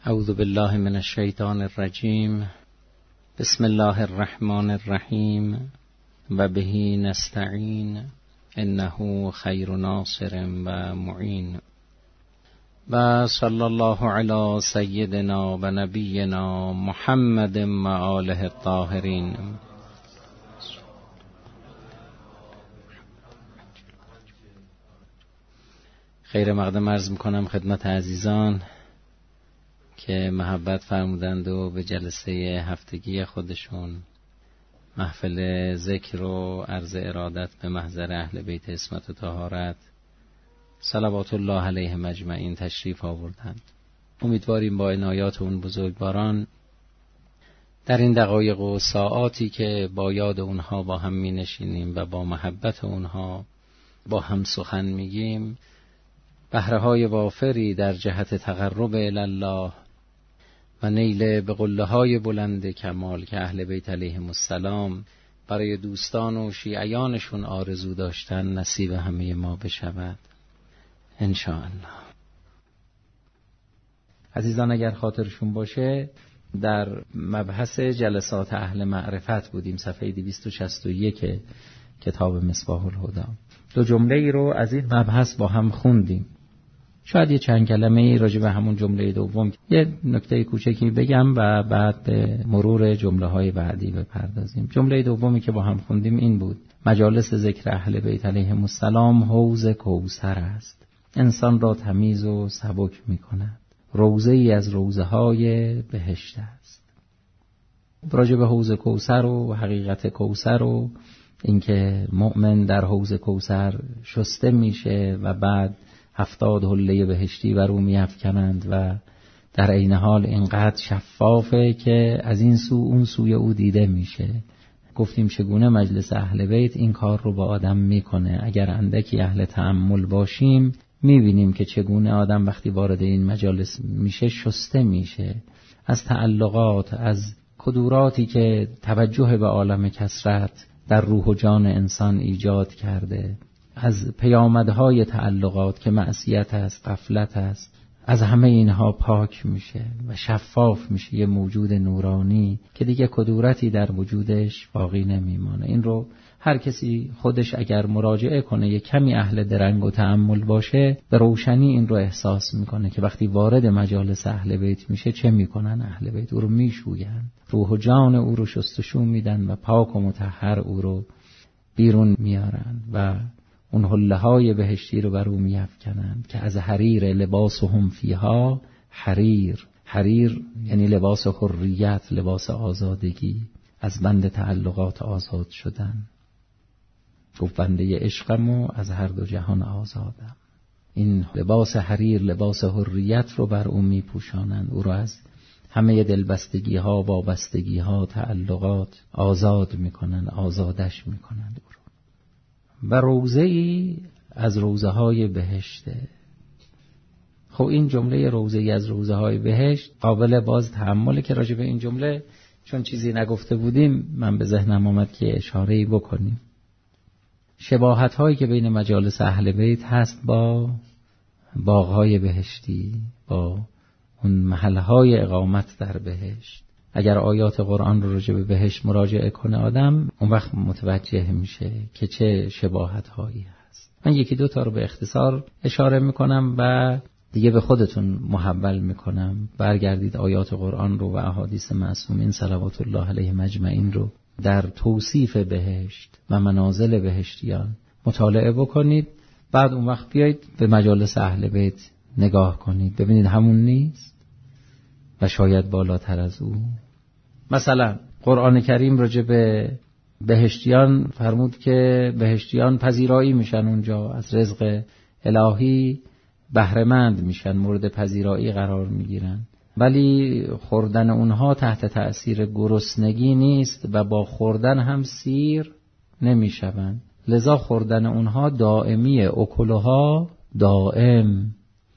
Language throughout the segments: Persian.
اعوذ بالله من الشیطان الرجیم. بسم الله الرحمن الرحیم و به نستعین انه خیر ناصر و معین. و صلی الله علی سیدنا و نبینا محمد و آله الطاهرین. خیر مقدم عرض میکنم خدمت عزیزان که محبت فرمودند و به جلسه هفتگی خودشون محفل ذکر و عرض ارادت به محضر اهل بیت عصمت و طهارت صلوات الله علیهم اجمعین تشریف آوردند. امیدواریم با عنایات اون بزرگواران در این دقایق و ساعاتی که با یاد اونها با هم می نشینیم و با محبت اونها با هم سخن میگیم، بهره‌های وافری در جهت تقرب الی الله و نیل به قله‌های بلند کمال که اهل بیت علیهم السلام برای دوستان و شیعیانشون آرزو داشتن نصیب همه ما بشود ان شاء الله. عزیزان اگر خاطرشون باشه در مبحث جلسات اهل معرفت بودیم، صفحه 261 کتاب مصباح الهدی. دو جمله ای رو از این مبحث با هم خوندیم. شاید یه چند کلمه ای راجع به همون جمله دوم یه نکته کوچکی بگم و بعد به مرور جمله های بعدی بپردازیم. جمله دومی که با هم خوندیم این بود: مجالس ذکر اهل بیت علیهم السلام حوض کوثر است، انسان را تمیز و سبک می کند، روضه ای از روضه های بهشت است. راجع به حوض کوثر و حقیقت کوثر و اینکه مؤمن در حوض کوثر شسته میشه و بعد 70 حله بهشتی بر او میافکنند و در عین حال اینقدر شفافه که از این سو اون سوی او دیده میشه. گفتیم چگونه مجلس اهل بیت این کار رو با آدم میکنه. اگر اندکی اهل تأمل باشیم میبینیم که چگونه آدم وقتی وارد این مجالس میشه شسته میشه از تعلقات، از کدوراتی که توجه به عالم کثرت در روح و جان انسان ایجاد کرده، از پیامدهای تعلقات که معصیت است، غفلت است. از همه اینها پاک میشه و شفاف میشه، یه موجود نورانی که دیگه کدورتی در وجودش باقی نمیمانه. این رو هر کسی خودش اگر مراجعه کنه، یه کمی اهل درنگ و تأمل باشه، به روشنی این رو احساس میکنه که وقتی وارد مجالس اهل بیت میشه چه میکنن؟ اهل بیت او رو میشوین، روح و جان او رو شستشو میدن و پاک و مطهر او رو بیرون میارن و اون حله های بهشتی رو بر او میافکنند که از حریر لباسهم فیها حریر. حریر یعنی لباس حریت، لباس آزادگی، از بند تعلقات آزاد شدن. گفت بنده عشقم و از هر دو جهان آزادم. این لباس حریر، لباس حریت رو بر او میپوشانند، او رو از همه دلبستگی ها، وابستگی ها، تعلقات آزاد میکنن، آزادش میکنند او رو. و روضه ای از روضه های بهشته. خب این جمله روضه ای از روضه های بهشت قابل باز تأمله که راجع به این جمله چون چیزی نگفته بودیم من به ذهنم آمد که اشاره‌ای بکنیم. شباهت هایی که بین مجالس اهل بیت هست با باغ‌های بهشتی، با اون محل‌های اقامت در بهشت. اگر آیات قرآن رو راجع به بهشت مراجعه کنه آدم، اون وقت متوجه میشه که چه شباهت هایی هست. من یکی دو تا رو به اختصار اشاره میکنم و دیگه به خودتون محول میکنم. برگردید آیات قرآن رو و احادیث معصومین صلوات الله علیهم اجمعین رو در توصیف بهشت و منازل بهشتیان مطالعه بکنید. بعد اون وقت بیایید به مجالس اهل بیت نگاه کنید، ببینید همون نیست و شاید بالاتر از او. مثلا قرآن کریم راجع به بهشتیان فرمود که بهشتیان پذیرایی میشن، اونجا از رزق الهی بهره‌مند میشن، مورد پذیرایی قرار میگیرن، ولی خوردن اونها تحت تأثیر گرسنگی نیست و با خوردن هم سیر نمیشون. لذا خوردن اونها دائمیه، اکلها دائم.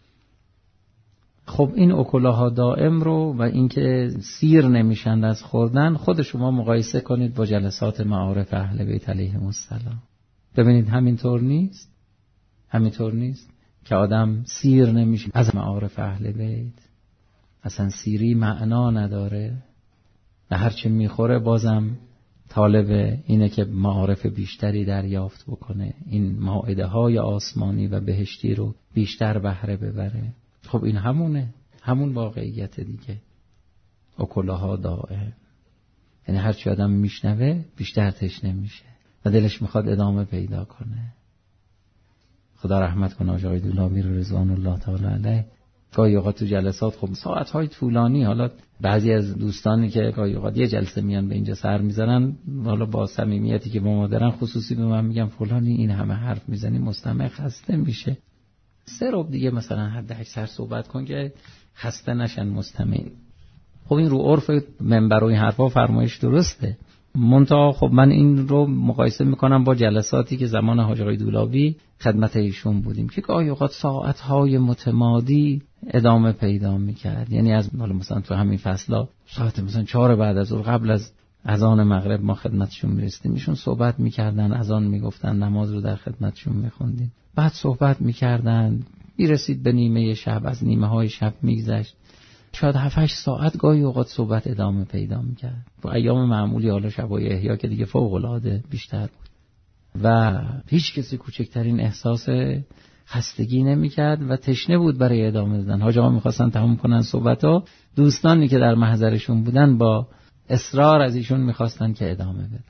خب این اکلها دائم رو و اینکه سیر نمیشند از خوردن، خود شما مقایسه کنید با جلسات معارف اهل بیت علیهم السلام. ببینید همینطور نیست؟ همینطور نیست که آدم سیر نمیشه از معارف اهل بیت، اصلا سیری معنا نداره و هرچی میخوره بازم طالب اینه که معارف بیشتری دریافت بکنه، این مائده های آسمانی و بهشتی رو بیشتر بهره ببره. خب این همون واقعیت دیگه. اکلها دائم، یعنی هرچی آدم میشنوه بیشتر تشنه میشه و دلش میخواد ادامه پیدا کنه. خدا رحمت کنه آقای قایدولابی رو رضوان الله تعالی علیه. گاهی اوقات تو جلسات خب ساعت‌های طولانی، حالا بعضی از دوستانی که گاهی اوقات یه جلسه میان به اینجا سر میزنن، حالا با صمیمیتی که با ما دارن خصوصی به من میگم فلانی این همه حرف میزنی مستمع خسته میشه. 3 ربع دیگه مثلا حد اکثر صحبت کن که خسته نشن مستمع. خب این رو عرف منبر و این حرفا فرمایش درسته، منتها خب من این رو مقایسه میکنم با جلساتی که زمان حاج آقای دولابی خدمت ایشون بودیم که گاهی اوقات ساعت‌های متمادی ادامه پیدا میکرد. یعنی از مثلا تو همین فصلا ساعت مثلا 4 بعد از ظهر قبل از اذان مغرب ما خدمتشون میرسیدیم، ایشون صحبت میکردن، اذان میگفتن، نماز رو در خدمتشون میخوندیم، بعد صحبت میکردن، میرسید به نیمه شب، از نیمه های شب میگذشت، شاید 7-8 ساعت گاهی اوقات صحبت ادامه پیدا میکرد. با ایام معمولی، حالا شبای احیا که دیگه فوق العاده بیشتر بود و هیچ کسی کوچکترین احساس خستگی نمیکرد و تشنه بود برای ادامه دادن. حاج آقا میخواستن تموم کنن صحبتو، دوستانی که در محضرشون بودن با اصرار از ایشون میخواستن که ادامه بدن.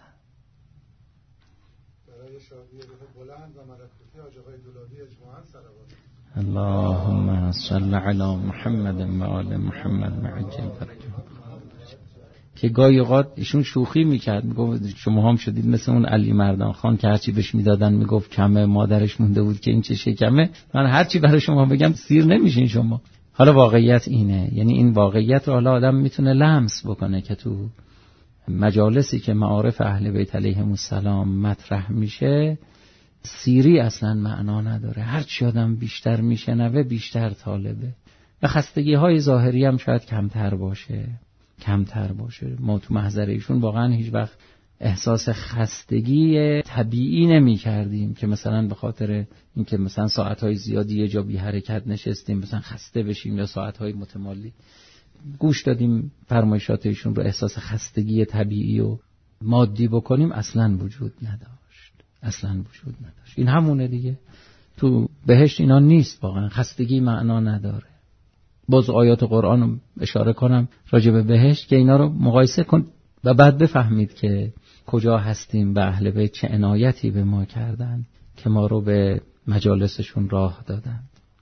برای شادی روح بلند و ملکوتی حاج آقای دولابی اجماعاً صلوات. اللهم صل علی محمد و آل محمد معجل فرجهم. که گاهی اوقات ایشون شوخی میکرد، میگفت شما هم شدید مثل اون علی مردان خان که هرچی بهش میدادن میگفت کمه، مادرش مونده بود که این چه شکمه، من هرچی برای شما بگم سیر نمیشین شما. حالا واقعیت اینه، یعنی این واقعیت رو حالا آدم میتونه لمس بکنه که تو مجالسی که معارف اهل بیت علیهم السلام مطرح میشه سیری اصلا معنا نداره. هرچی آدم بیشتر میشنوه بیشتر طالبه و خستگی های ظاهری هم شاید کمتر باشه. ما تو محضر ایشون واقعا هیچ وقت احساس خستگی طبیعی نمی کردیم که مثلا به خاطر اینکه مثلا ساعتهای زیادی یه جا بی حرکت نشستیم مثلا خسته بشیم یا ساعتهای متمالی گوش دادیم فرمایشات ایشون رو احساس خستگی طبیعی و مادی بکنیم، اصلا وجود نداشت. این همونه دیگه. تو بهشت اینا نیست، واقعا خستگی معنا نداره. باز آیات قرآن رو اشاره کنم راجع به بهشت که اینا رو مقایسه کن و بعد بفهمید که کجا هستیم و اهل بیت چه عنایتی به ما کردن که ما رو به مجالسشون راه دادن.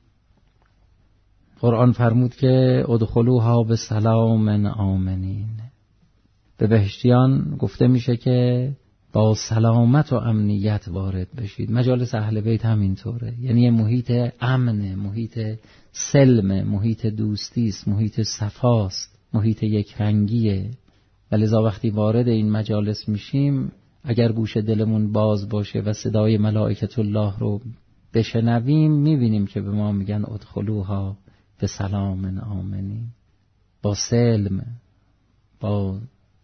قرآن فرمود که ادخلوها بسلام آمنین. به بهشتیان گفته میشه که با سلامت و امنیت وارد بشید. مجالس اهل بیت همینطوره، یعنی محیط امن، محیط سلم، محیط دوستی است، محیط صفاست، محیط یک رنگیه. ولذا وقتی وارد این مجالس میشیم اگر گوش دلمون باز باشه و صدای ملائکت الله رو بشنویم میبینیم که به ما میگن ادخلوها به سلام آمنین، با سلم، با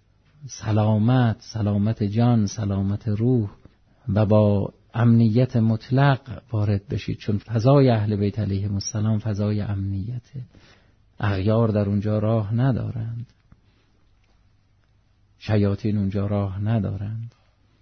سلامت جان، سلامت روح و با امنیت مطلق وارد بشید، چون فضای اهل بیت علیهم السلام فضای امنیته. اغیار در اونجا راه ندارند، شیاطین اونجا راه ندارند.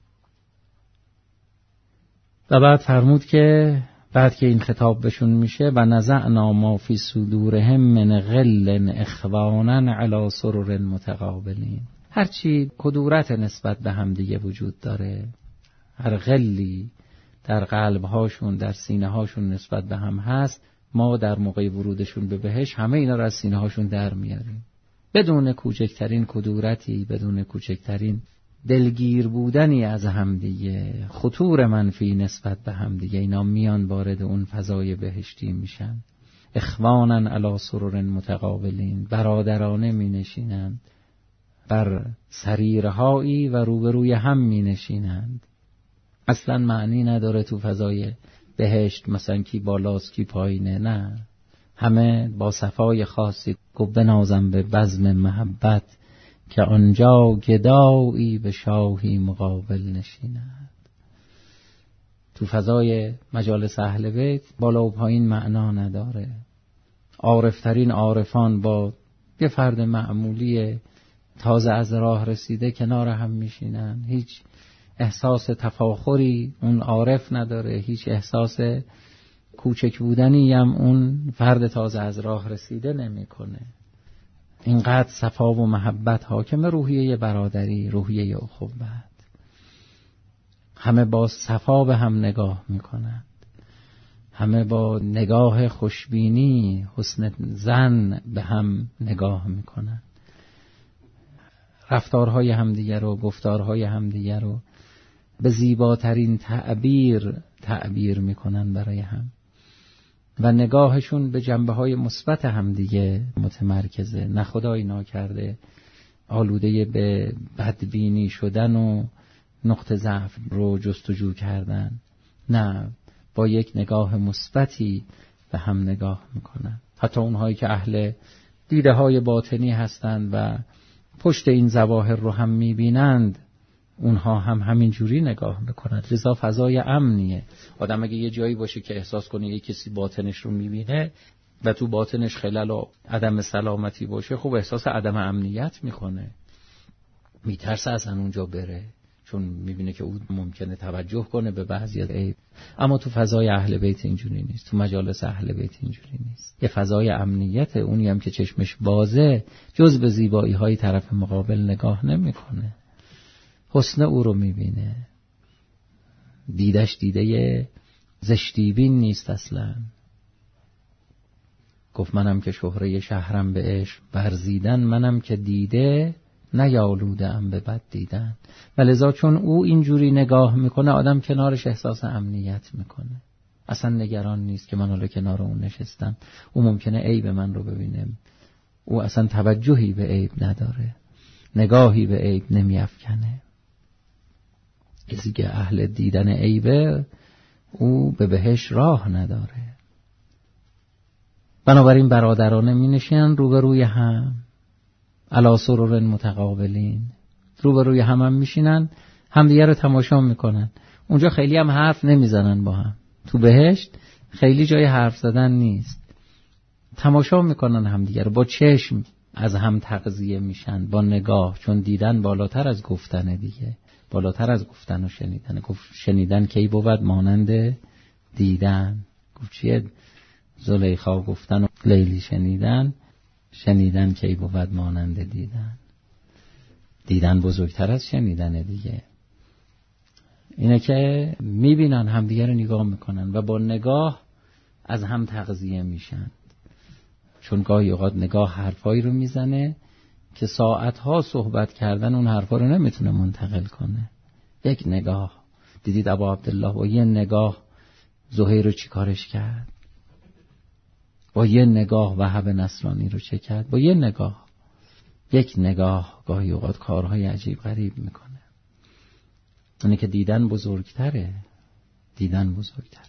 و بعد فرمود که بعد که این خطاب بهشون میشه و نزعنا ما فی صدورهم من غل اخوانا علی سرر متقابلین، هرچی کدورت نسبت به هم دیگه وجود داره، هر غلی در قلبهاشون، در سینه هاشون نسبت به هم هست، ما در موقع ورودشون به بهشت همه اینا رو از سینه هاشون در میاریم، بدون کوچکترین کدورتی، بدون کوچکترین دلگیر بودنی از همدیگه، خطور منفی نسبت به همدیگه. اینا میان وارد اون فضای بهشتی میشن. اخوانا علی سرر متقابلین، برادرانه می نشینند بر سریرهایی و روبروی هم می نشینند. اصلا معنی نداره تو فضای بهشت مثلا کی بالاست کی پایینه، نه، همه با صفای خاصی. گفت بنازم به بزم محبت که آنجا گدایی به شاهی مقابل نشیند. تو فضای مجالس اهل بیت بالا و پایین معنا نداره. عارفترین عارفان با یه فرد معمولی تازه از راه رسیده کنار هم میشینن، هیچ احساس تفاخری اون عارف نداره، هیچ احساس کوچک بودنی هم اون فرد تازه از راه رسیده نمیکنه. اینقدر صفا و محبت حاکم، روحیه برادری، روحیه اخوت. همه با صفا به هم نگاه میکنند، همه با نگاه خوشبینی، حسن ظن به هم نگاه میکنند. رفتارهای همدیگر و گفتارهای همدیگر رو به زیباترین تعبیر میکنن برای هم و نگاهشون به جنبه‌های مثبت همدیگه متمرکزه، نه خدایی ناکرده آلوده به بدبینی شدن و نقطه ضعف رو جستجو کردن، نه با یک نگاه مثبتی به هم نگاه میکنن. حتی اونهایی که اهل دیده های باطنی هستند و پشت این ظواهر رو هم میبینند، اونها هم همین جوری نگاه میکنند. لذا فضای امنیه. آدم اگه یه جایی باشه که احساس کنه یه کسی باطنش رو میبینه و تو باطنش خلل و عدم سلامتی باشه، خب احساس عدم امنیت میکنه، میترسه از اونجا بره، چون میبینه که او ممکنه توجه کنه به بعضی عیب. اما تو فضای اهل بیت اینجوری نیست، تو مجالس اهل بیت اینجوری نیست. یه فضای امنیت، اونی هم که چشمش بازه جز به زیبایی های طرف مقابل نگاه نمیکنه، حسن او رو میبینه، دیدش دیده زشتی بین نیست اصلا. گفت منم که شهره شهرم به عشق برزیدن، منم که دیده نیالوده‌ام به بد دیدن. ولذا چون او اینجوری نگاه میکنه، آدم کنارش احساس امنیت میکنه، اصلا نگران نیست که من حالا کنار اون نشستم او ممکنه عیب من رو ببینه. او اصلا توجهی به عیب نداره، نگاهی به عیب نمیافکنه. کسی که اهل دیدن عیبه، او به بهش راه نداره. بنابراین برادرانه می نشینن روبروی هم، علی سرر متقابلین، روبروی هم میشینن، همدیگه رو تماشا میکنن. اونجا خیلی هم حرف نمیزنن با هم، تو بهشت خیلی جای حرف زدن نیست، تماشا میکنن همدیگه رو، با چشم از هم تغذیه میشن، با نگاه، چون دیدن بالاتر از گفتن دیگه، بالاتر از گفتن و شنیدن. گفت شنیدن کی بود مانند دیدن. گفت چیه؟ زلیخا گفتن و لیلی شنیدن، شنیدن کی بود مانند دیدن. دیدن بزرگتر از شنیدن دیگه. اینه که میبینن همدیگه رو نگاه میکنن و با نگاه از هم تغذیه میشن، چون گاهی اوقات نگاه حرفایی رو میزنه که ساعتها صحبت کردن اون حرفا رو نمیتونه منتقل کنه. یک نگاه. دیدید ابا عبدالله با یه نگاه زهیر رو چی کارش کرد؟ با یه نگاه وهب نصرانی رو چه کرد؟ با یه نگاه. یک نگاه گاهی اوقات کارهای عجیب غریب میکنه. اینه که دیدن بزرگتره، دیدن بزرگتره.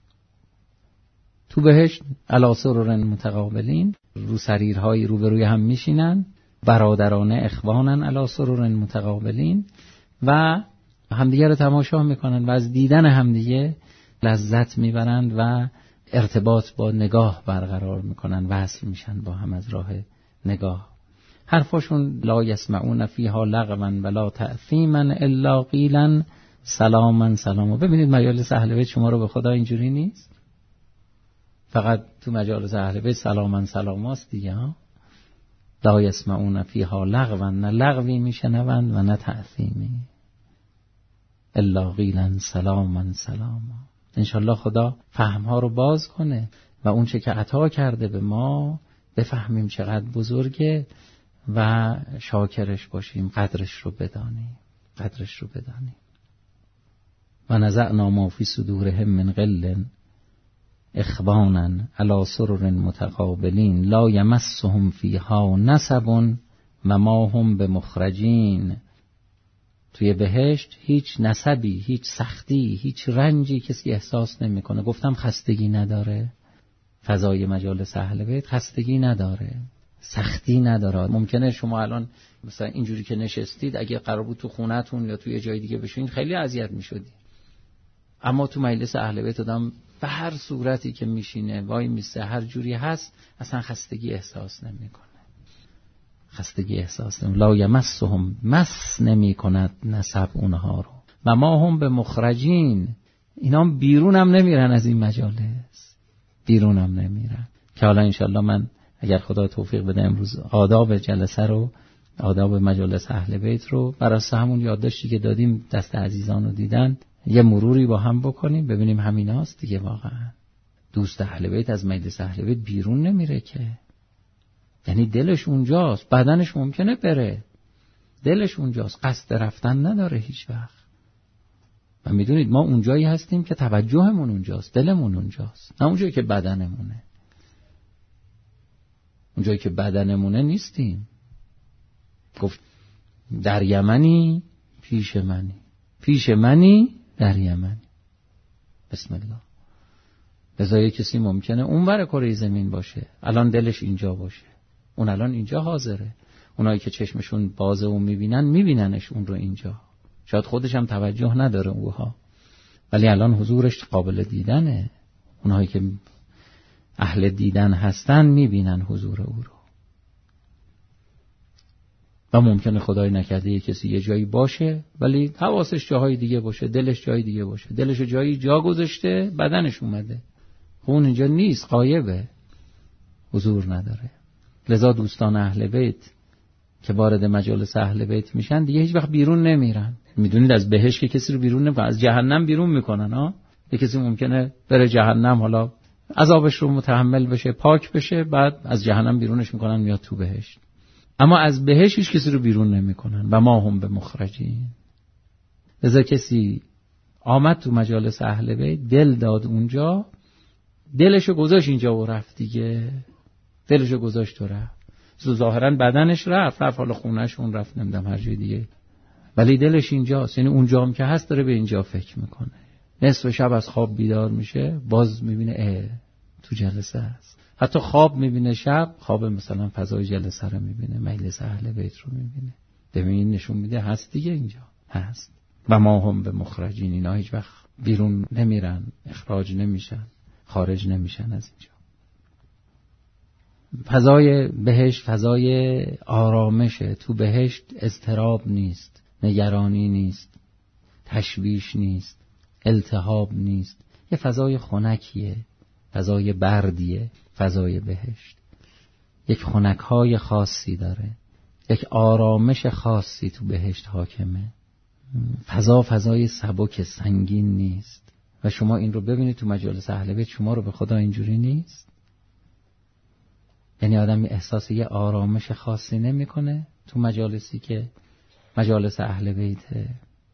تو بهشت علی سرر متقابلین، رو سریرهایی روبروی هم میشینن، برادرانه اخوانن علی سرر متقابلین و همدیگه رو تماشا میکنن و از دیدن همدیگه لذت میبرند و ارتباط با نگاه برقرار میکنن، وصل میشن با هم از راه نگاه. حرفاشون لا یسمعون فیها لغوا ولا تأثیما الا قیلا سلاما سلاما. ببینید مجالس اهل بیت شما رو به خدا اینجوری نیست، فقط تو مجالس اهل بیت سلاما سلاماست دیگه ها. لا یسمعون فیها لغوا، نه لغوی میشنوند و نه تأثیمی، الا قیلا سلاما سلاما. انشالله خدا فهمها رو باز کنه و اون چه که عطا کرده به ما بفهمیم چقدر بزرگه و شاکرش باشیم، قدرش رو بدانیم، قدرش رو بدانیم. و نزعنا ما فی صدورهم من غل اخوانا علی سرر متقابلین لا یمسهم فیها نصب و ما هم بمخرجین. توی بهشت هیچ نسبی، هیچ سختی، هیچ رنجی کسی احساس نمیکنه. گفتم خستگی نداره، فضای مجالس اهل بیت خستگی نداره، سختی نداره. ممکنه شما الان مثلا اینجوری که نشستید اگه قرار بود تو خونه‌تون یا توی جای دیگه بشینید خیلی اذیت میشدید، اما تو مجلس اهل بیت آدم به هر صورتی که میشینه وای میسته هر جوری هست اصلا خستگی احساس نمیکنه. خستگی احساس نمی، لا یمسهم، مس نمی کند نسب اونها رو، و ما هم به مخرجین، اینا بیرون هم نمیرن از این مجالس، بیرون هم نمیرن. که حالا انشالله من اگر خدا توفیق بده امروز آداب جلسه رو، آداب مجالس اهل بیت رو بر اساس همون یادداشتی که دادیم دست عزیزان رو دیدن یه مروری با هم بکنیم، ببینیم همیناست دیگه. واقعا دوست اهل بیت از مجلس اهل بیت بیرون نمیره که، یعنی دلش اونجاست، بدنش ممکنه بره، دلش اونجاست، قصد رفتن نداره هیچ وقت. و میدونید ما اونجایی هستیم که توجهمون اونجاست، دلمون اونجاست، نه اونجایی که بدنمونه. اونجایی که بدنمونه نیستیم. گفت در یمنی پیش منی، پیش منی در یمنی. بسم الله. لذا کسی ممکنه اونور کره زمین باشه، الان دلش اینجا باشه، اون الان اینجا حاضره. اونایی که چشمشون بازه و میبیننش اون رو اینجا، شاید خودش هم توجه نداره اوها، ولی الان حضورش قابل دیدنه. اونایی که اهل دیدن هستن میبینن حضور او رو. و ممکنه خدای نکرده یه کسی یه جایی باشه ولی حواسش جاهای دیگه باشه، دلش جای دیگه باشه، دلش جایی جا گذاشته، بدنش اومده، اون اینجا نیست، غایبه، حضور نداره. لذا دوستان اهل بیت که وارد مجالس اهل بیت میشن دیگه هیچ وقت بیرون نمیرن. میدونید از بهشت که کسی رو بیرون نمیکنن، از جهنم بیرون میکنن ها. یه کسی ممکنه بره جهنم، حالا عذابش رو متحمل بشه، پاک بشه، بعد از جهنم بیرونش میکنن میاد تو بهشت. اما از بهشت هیچ کسی رو بیرون نمیکنن و ما هم به مخرجین. لذا کسی آمد تو مجالس اهل بیت، دل داد اونجا، دلشو گذاشت اینجا و رفت دیگه، دلشو گذاشت و رفت. ظاهرا بدنش رفت حالا خونهش اون رفت، نمیدونم هر جای دیگه، ولی دلش اینجاست. یعنی اونجا هم که هست داره به اینجا فکر میکنه. نصف شب از خواب بیدار میشه، باز میبینه تو جلسه هست. حتی خواب میبینه، شب خواب مثلا فضای جلسه رو میبینه، مجلس اهل بیت رو میبینه. ببین نشون میده هست دیگه، اینجا هست. و ما هم به مخرجین، اینا هیچ وقت بیرون نمیرن، اخراج نمیشن، خارج نمیشن از اینجا. فضای بهشت فضای آرامشه. تو بهشت اضطراب نیست، نگرانی نیست، تشویش نیست، التهاب نیست. یه فضای خنکیه، فضای بردیه. فضای بهشت یک خنک‌های خاصی داره، یک آرامش خاصی تو بهشت حاکمه. فضای سبک سنگین نیست. و شما این رو ببینید تو مجالس اهل بیت، شما رو به خدا اینجوری نیست. یعنی آدم احساس یه آرامش خاصی نمی‌کنه تو مجالسی که مجالس اهل بیته،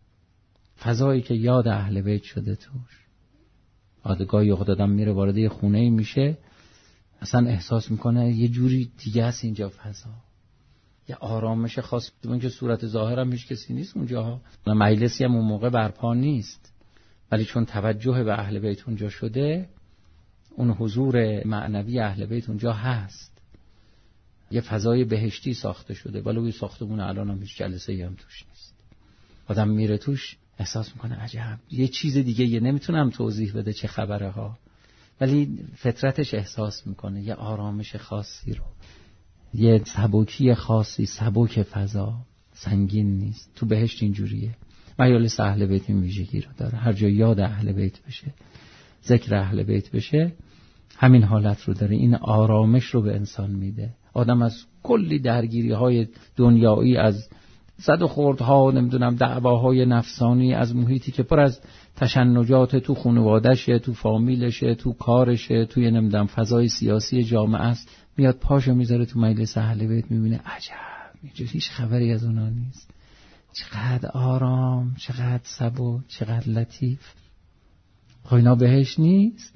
فضایی که یاد اهل بیت شده توش. آدگاهی آدم میره وارد یه خونه‌ای میشه، اصلا احساس میکنه یه جوری دیگه است اینجا فضا، یه آرامش خاص. اون که صورت ظاهر هم هیچ کسی نیست اونجاها، مجلسی هم اون موقع برپا نیست، ولی چون توجه به اهل بیت اونجا شده، اون حضور معنوی اهل بیت اونجا هست. یه فضای بهشتی ساخته شده، ولی اون ساختمون الان هم هیچ جلسه‌ای هم توش نیست. آدم میره توش احساس میکنه عجب، یه چیز دیگه، یه نمیتونم توضیح بده چه خبره ها، ولی فطرتش احساس میکنه یه آرامش خاصی رو، یه سبکی خاصی، سبک فضا، سنگین نیست. تو بهشت اینجوریه. مجالس اهل بیت این ویژگی رو داره. هر جا یاد اهل بیت بشه، ذکر اهل بیت بشه، همین حالت رو داره. این آرامش رو به انسان میده. آدم از کلی درگیری های دنیایی، از زد و خوردها، نمیدونم دعواهای نفسانی، از محیطی که پر از تشنجات تو خانواده‌شه، تو فامیلشه، تو کارشه، توی نمیدونم فضای سیاسی جامعه است، میاد پاشو میذاره تو مجلس اهل بیت، میبینه عجب، اینجا هیچ خبری از اونا نیست. چقدر آرام، چقدر سبک، چقدر لطیف. خب اینا بهشت نیست؟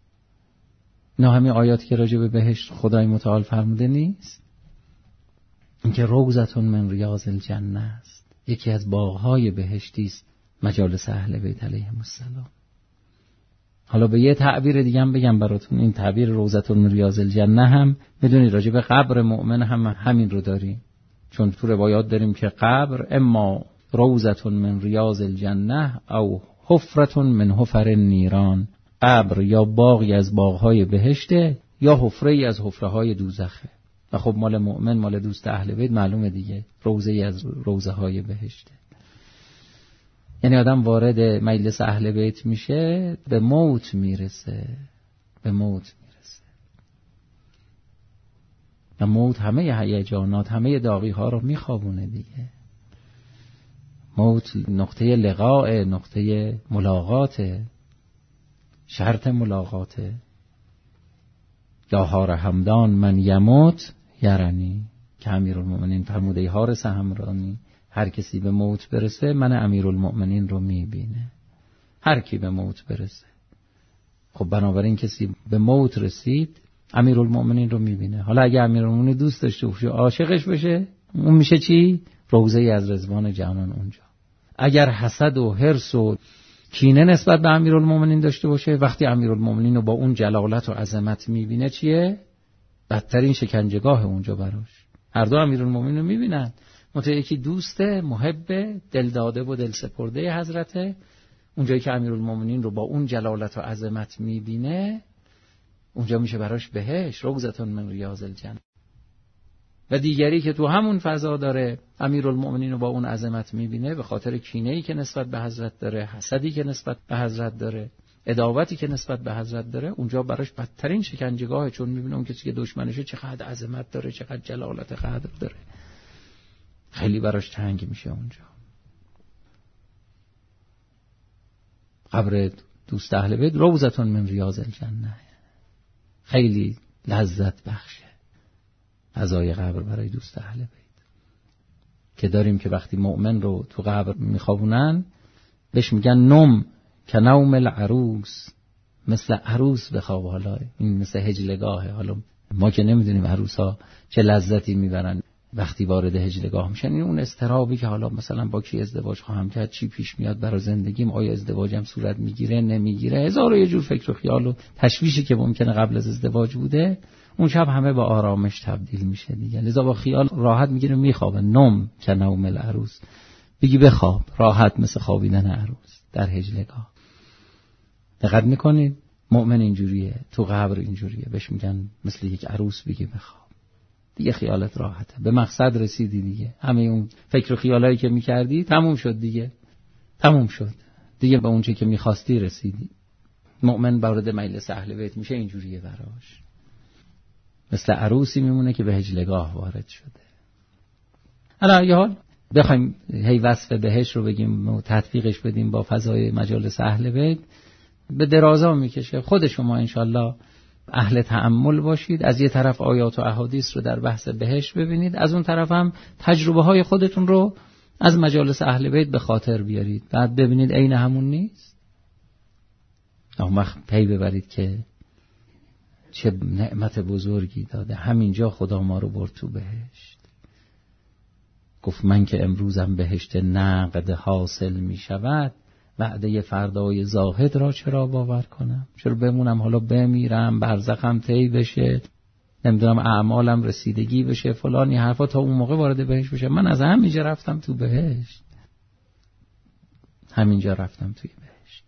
اینا همین آیاتی که راجع به بهشت خدای متعال فرموده نیست؟ اینکه روضة من ریاض الجنه است، یکی از باغ‌های بهشتی است مجالس اهل بیت علیهم السلام. حالا به یه تعبیر دیگه هم بگم براتون، این تعبیر روضة من ریاض الجنه هم میدونید راجع به قبر مؤمن هم همین رو داریم، چون تو روایات داریم که قبر اما روضة من ریاض الجنه او حفرة من حفر النیران. قبر یا باغی از باغ‌های بهشته یا حفره‌ای از حفره‌های دوزخه. و خب مال مؤمن، مال دوست اهل بیت معلومه دیگه، روضه‌ای از روضه‌های بهشته. یعنی آدم وارد مجلس اهل بیت میشه به موت میرسه، به موت میرسه. و موت همه هیجانات، همه داغی ها رو میخوابونه دیگه. موت نقطه لقاء، نقطه ملاقات، شرط ملاقاته. یا هار همدان من یموت یرانی، که امیرالمؤمنین فرموده ای حارس همرانی، هر کسی به موت برسه من امیرالمؤمنین رو میبینه. هر کی به موت برسه، خب بنابراین کسی به موت رسید امیرالمؤمنین رو میبینه. حالا اگه امیرالمؤمنین دوست داشته باشه، عاشقش بشه، اون میشه چی؟ روضه‌ای از رضوان جانان اونجا. اگر حسد و حرص و کینه نسبت به امیرالمؤمنین داشته باشه، وقتی امیرالمؤمنین رو با اون جلالت و عظمت میبینه چیه؟ بدترین شکنجهگاه اونجا براش. هر دو امیرالمؤمنین رو میبینن، منتها یکی دوسته، محب، دلداده و دل سپرده حضرته. اونجایی که امیرالمؤمنین رو با اون جلالت و عظمت میبینه، اونجا میشه براش بهشت، روضة من ریاض الجنه. و دیگری که تو همون فضا داره امیرالمؤمنین رو با اون عظمت میبینه، به خاطر کینه‌ای که نسبت به حضرت داره، حسدی که نسبت به حضرت داره، عداوتی که نسبت به حضرت داره، اونجا براش بدترین شکنجهگاهه، چون میبینه اون کسی که دشمنشه چقدر عظمت داره، چقدر جلالت قدر داره. خیلی براش تنگ میشه اونجا. قبر دوست اهل بیت روضة من ریاض الجنه، خیلی لذت بخشه فضای قبر برای دوست اهل بیت. که داریم که وقتی مؤمن رو تو قبر میخوابونن بهش میگن نم که نوم العروس، مثل عروس بخواب. حالا این مثل هجلگاهه. حالا ما که نمیدونیم عروسا چه لذتی میبرن وقتی وارد هجلگاه میشن. این اون اضطرابی که حالا مثلا با کی ازدواج خواهم کرد، چی پیش میاد برای زندگیم، آیا ازدواجم صورت میگیره نمیگیره، هزار و یه جور فکر و خیال و تشویشی که ممکنه قبل از ازدواج بوده، اون شب همه با آرامش تبدیل میشه دیگه. لذا با خیال راحت میگیره میخوابه. نم که نوم العروس، بگی بخواب راحت مثل خوابیدن عروس در هجلگاه. دقت میکنید مؤمن اینجوریه، تو قبر اینجوریه، بهش میگن مثل یک عروس بگی بخواب، دیگه خیالت راحته، به مقصد رسیدی دیگه. همه اون فکر و خیالایی که میکردی تموم شد دیگه، تموم شد دیگه، به اون چیزی که میخواستی رسیدی. مؤمن وارد مجلس اهل بیت میشه اینجوریه براش، مثل عروسی میمونه که به هجلگاه وارد شده. حالا یه حال بخوایم هی وصف بهش رو بگیم و تطبیقش بدیم با فضای مجالس اهل بیت، به درازا میکشه. خود شما انشالله اهل تأمل باشید، از یه طرف آیات و احادیث رو در بحث بهشت ببینید، از اون طرف هم تجربه های خودتون رو از مجالس اهل بیت به خاطر بیارید، بعد ببینید عین همون نیست. اما پی ببرید که چه نعمت بزرگی داده. همینجا خدا ما رو برد تو بهشت. گفت من که امروزم بهشت نقد حاصل می شود، وعده فردای زاهد را چرا باور کنم؟ چرا بمونم حالا بمیرم، برزخم طی بشه، نمیدونم اعمالم رسیدگی بشه، فلانی حرفا، تا اون موقع وارد بهشت بشه؟ من از همینجا رفتم تو بهشت، همینجا رفتم توی بهشت.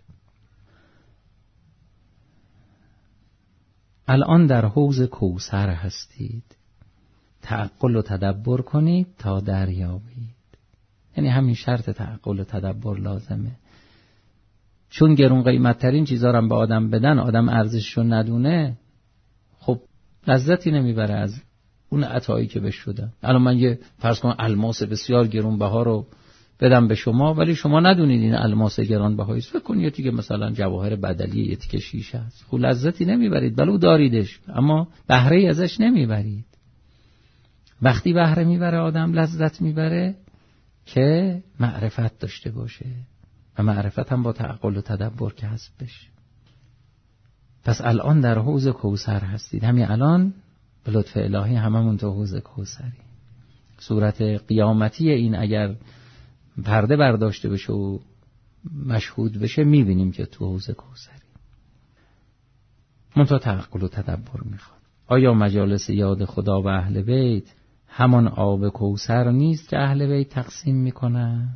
الان در حوض کوثر هستید، تعقل و تدبر کنید تا دریابید. یعنی همین شرط تعقل و تدبر لازمه. چون گرون قیمت ترین چیزا رو به آدم بدن، آدم ارزششو ندونه، خب لذتی نمیبره از اون عطایی که بهش شده. الان من یه فرض کنم الماس بسیار گرانبها رو بدم به شما، ولی شما ندونید این الماس گرانبهایی است. فکر کنید دیگه مثلا جواهر بدلی یه تیکه شیشه است. خب لذتی نمیبرید، ولو داریدش، اما بهره ازش نمیبرید. وقتی بهره میبره آدم، لذت میبره که معرفت داشته باشه، و معرفت هم با تعقل و تدبر کسب بشه. پس الان در حوض کوثر هستید. همین الان به لطف الهی هممون تو حوض کوثری. صورت قیامتی این اگر پرده برداشته بشه و مشهود بشه، میبینیم که تو حوض کوثری. منتها تعقل و تدبر میخواد. آیا مجالس یاد خدا و اهل بیت همان آب کوثر نیست که اهل بیت تقسیم میکنن؟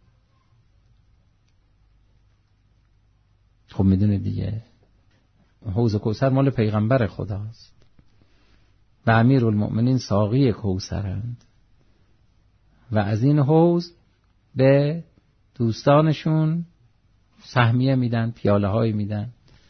خب میدونه دیگه حوض کوثر مال پیغمبر خداست و امیرالمؤمنین ساقی کوثرند و از این حوض به دوستانشون سهمیه میدن، پیاله های میدن.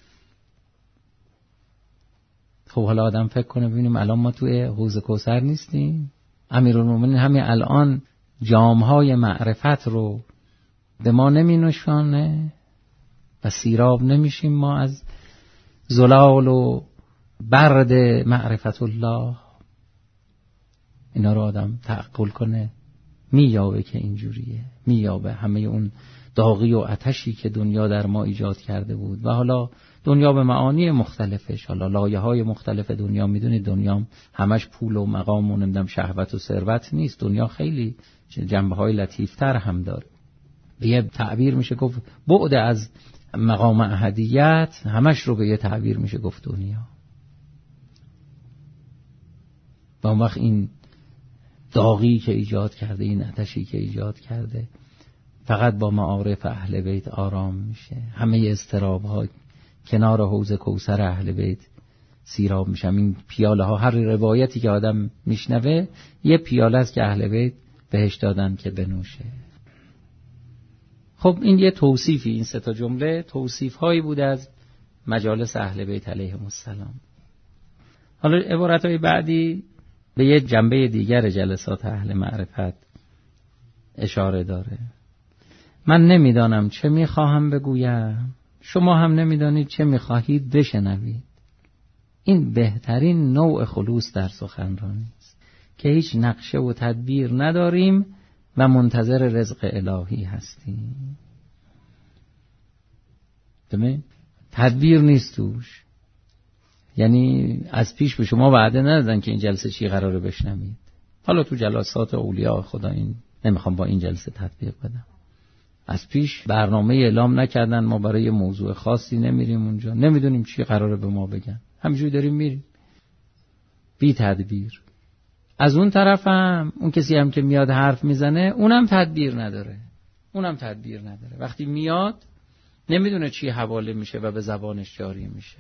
خب حالا آدم فکر کنه ببینیم الان ما توی حوض کوثر نیستیم؟ امیرالمؤمنین همین الان جامهای معرفت رو به ما نمی نوشانه و سیراب نمیشیم ما از زلال و برد معرفت الله؟ اینا رو آدم تعقل کنه مییابه که اینجوریه، مییابه همه اون داغی و آتشی که دنیا در ما ایجاد کرده بود. و حالا دنیا به معانی مختلفش، حالا لایه های مختلف دنیا، میدونید دنیا همش پول و مقام و نمیدونم شهوت و ثروت نیست، دنیا خیلی جنبه های لطیفتر هم داره. به یه تعبیر میشه گفت بعد از مقام احدیت همش رو به یه تعبیر میشه گفت دنیا. و اون وقت این داغی که ایجاد کرده، این آتشی که ایجاد کرده، فقط با معارف اهل بیت آرام میشه. همه اضطراب‌ها کنار حوض کوثر اهل بیت سیراب میشن. این پیاله ها، هر روایتی که آدم میشنوه یه پیاله است که اهل بیت بهش دادن که بنوشه. خب این یه توصیفی، این 3 جمله توصیف هایی بود از مجالس اهل بیت علیهم السلام. حالا عبارتهای بعدی به یه جنبه دیگر جلسات اهل معرفت اشاره داره. من نمیدانم چه میخواهم بگویم، شما هم نمیدانید چه میخواهید بشنوید. این بهترین نوع خلوص در سخنرانی است که هیچ نقشه و تدبیر نداریم و منتظر رزق الهی هستیم. تدبیر نیست توش، یعنی از پیش به شما وعده ندادن که این جلسه چی قراره بشنوید. حالا تو جلسات اولیاء خدا این نمیخوام با این جلسه تطبیق بدم، از پیش برنامه اعلام نکردن، ما برای موضوع خاصی نمیریم اونجا، نمیدونیم چی قراره به ما بگن، همینجوری داریم میریم بی تدبیر. از اون طرف هم اون کسی هم که میاد حرف میزنه اونم تدبیر نداره، وقتی میاد نمیدونه چی حواله میشه و به زبانش جاری میشه.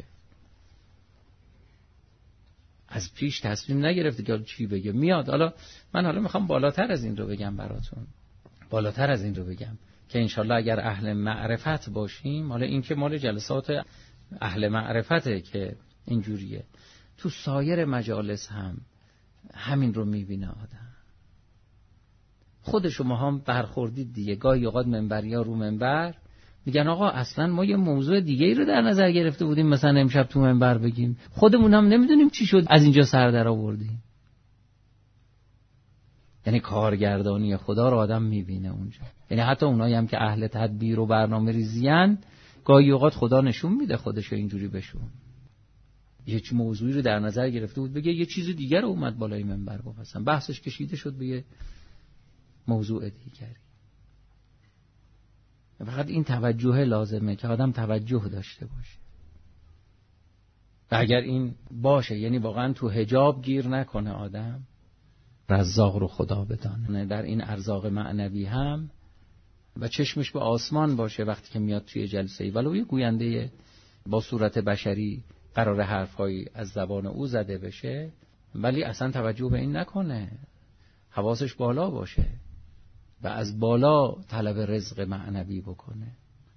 از پیش تصمیم نگرفته که چی بگه، میاد. من میخوام بالاتر از این رو بگم براتون، بالاتر از این رو بگم که انشالله اگر اهل معرفت باشیم، حالا این که مال جلسات اهل معرفته که اینجوریه، تو سایر مجالس هم همین رو میبینه آدم. خود شما هم برخوردید دیگه، گاهی اوقات منبریا رو منبر میگن آقا اصلا ما یه موضوع دیگه ای رو در نظر گرفته بودیم مثلا امشب تو منبر بگیم، خودمون هم نمیدونیم چی شد از اینجا سر در آوردیم. یعنی کارگردانی خدا رو آدم میبینه اونجا. یعنی حتی اونایی هم که اهل تدبیر و برنامه ریزیان، گاهی اوقات خدا نشون میده خودش اینجوری بشون. یه موضوعی رو در نظر گرفته بود بگه یه چیز دیگر رو اومد بالای منبر گفت، اصلا بحثش کشیده شد به یه موضوع دیگری. فقط این توجه لازمه که آدم توجه داشته باشه. و اگر این باشه، یعنی واقعا تو حجاب گیر نکنه آدم، رزاق رو خدا بدانه در این ارزاق معنوی هم، و چشمش به آسمان باشه وقتی که میاد توی جلسه‌ای، ولو یه گوینده با صورت بشری قرار حرفایی از زبان او زده بشه، ولی اصلا توجه به این نکنه، حواسش بالا باشه و از بالا طلب رزق معنوی بکنه.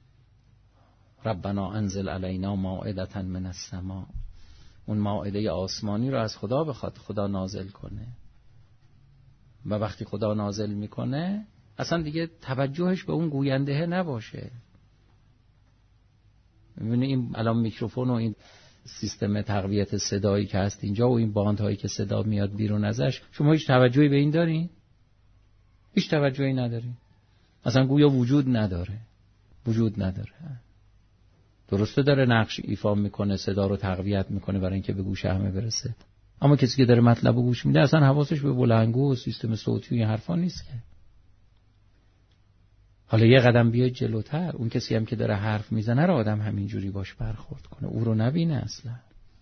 ربنا انزل علینا مائدة من السماء، اون مائده آسمانی رو از خدا بخواد خدا نازل کنه. و وقتی خدا نازل میکنه اصلا دیگه توجهش به اون گوینده نباشه. میبینی این الان میکروفون و این سیستم تقویت صدایی که هست اینجا و این باندهایی که صدا میاد بیرون ازش، شما هیچ توجهی به این دارین؟ هیچ توجهی ندارین. اصلا گویا وجود نداره. درسته داره نقش ایفا میکنه، صدا رو تقویت میکنه برای اینکه به گوش همه برسه، اما کسی که داره مطلب رو گوش میده اصلا حواسش به بلندگو و سیستم صوتی و این حرفا نیست که. حالا یه قدم بیاید جلوتر، اون کسی هم که داره حرف میزنه رو آدم همینجوری باش برخورد کنه، او رو نبینه اصلا،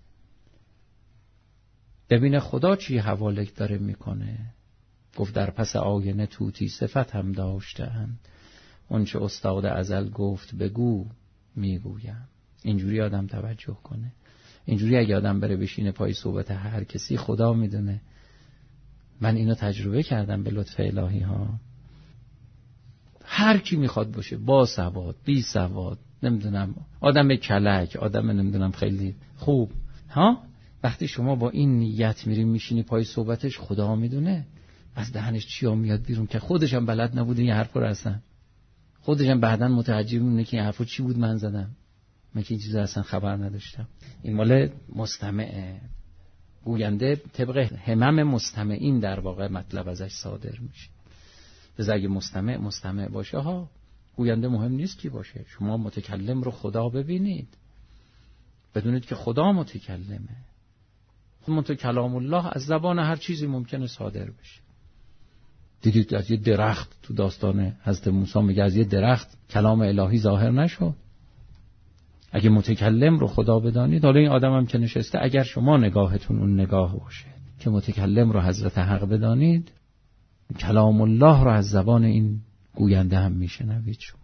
ببینه خدا چی حواله داره میکنه. گفت در پس آینه طوطی صفت هم داشته‌اند، اون چه استاد ازل گفت بگو میگویم. اینجوری آدم توجه کنه. اینجوری اگه آدم بره بشینه پای صحبت هر کسی، خدا میدونه. من اینو تجربه کردم به لطف الهی ها. هر کی میخواد باشه، با سواد، بی سواد، نمیدونم آدم کلک، آدم نمیدونم خیلی خوب ها، وقتی شما با این نیت میری میشینی پای صحبتش، خدا میدونه از دهنش چیا میاد بیرون که خودش هم بلد نبوده این حرفو رو اصلا. خودش هم بعداً متعجب میمونه که این حرفو چی بود من زدم، من که این چیزا اصلا خبر نداشتم. این مال مستمعه، گوینده طبق همم مستمعین در واقع مطلب ازش صادر میشه. لذا اگه مستمع باشه ها، گوینده مهم نیست کی باشه. شما متکلم رو خدا ببینید، بدونید که خدا متکلمه. کلام الله از زبان هر چیزی ممکنه صادر بشه. دیدید از یه درخت تو داستان حضرت موسی میگه از یه درخت کلام الهی ظاهر نشد. اگه متکلم رو خدا بدانید، حالا این آدم هم که نشسته، اگر شما نگاهتون اون نگاه باشه که متکلم رو حضرت حق بدانید، کلام الله رو از زبان این گوینده هم میشنوید شما.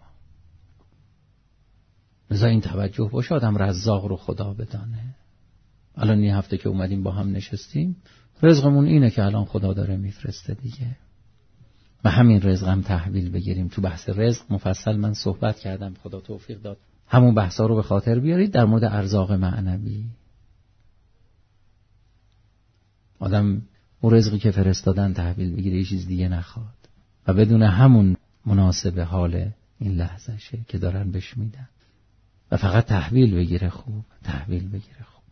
لذا این توجه باشه، آدم رزاق رو خدا بدانه. الان این هفته که اومدیم با هم نشستیم، رزقمون اینه که الان خدا داره میفرسته دیگه، و همین رزق هم تحویل بگیریم. تو بحث رزق مفصل من صحبت کردم، خدا توفیق داد همون بحثا رو به خاطر بیارید. در مورد ارزاق معنوی، آدم اون رزقی که فرستادن تحویل بگیره، یه چیز دیگه نخواد و بدون همون مناسب حال این لحظه شه که دارن بهش میدن و فقط تحویل بگیره. خوب تحویل بگیره خوب.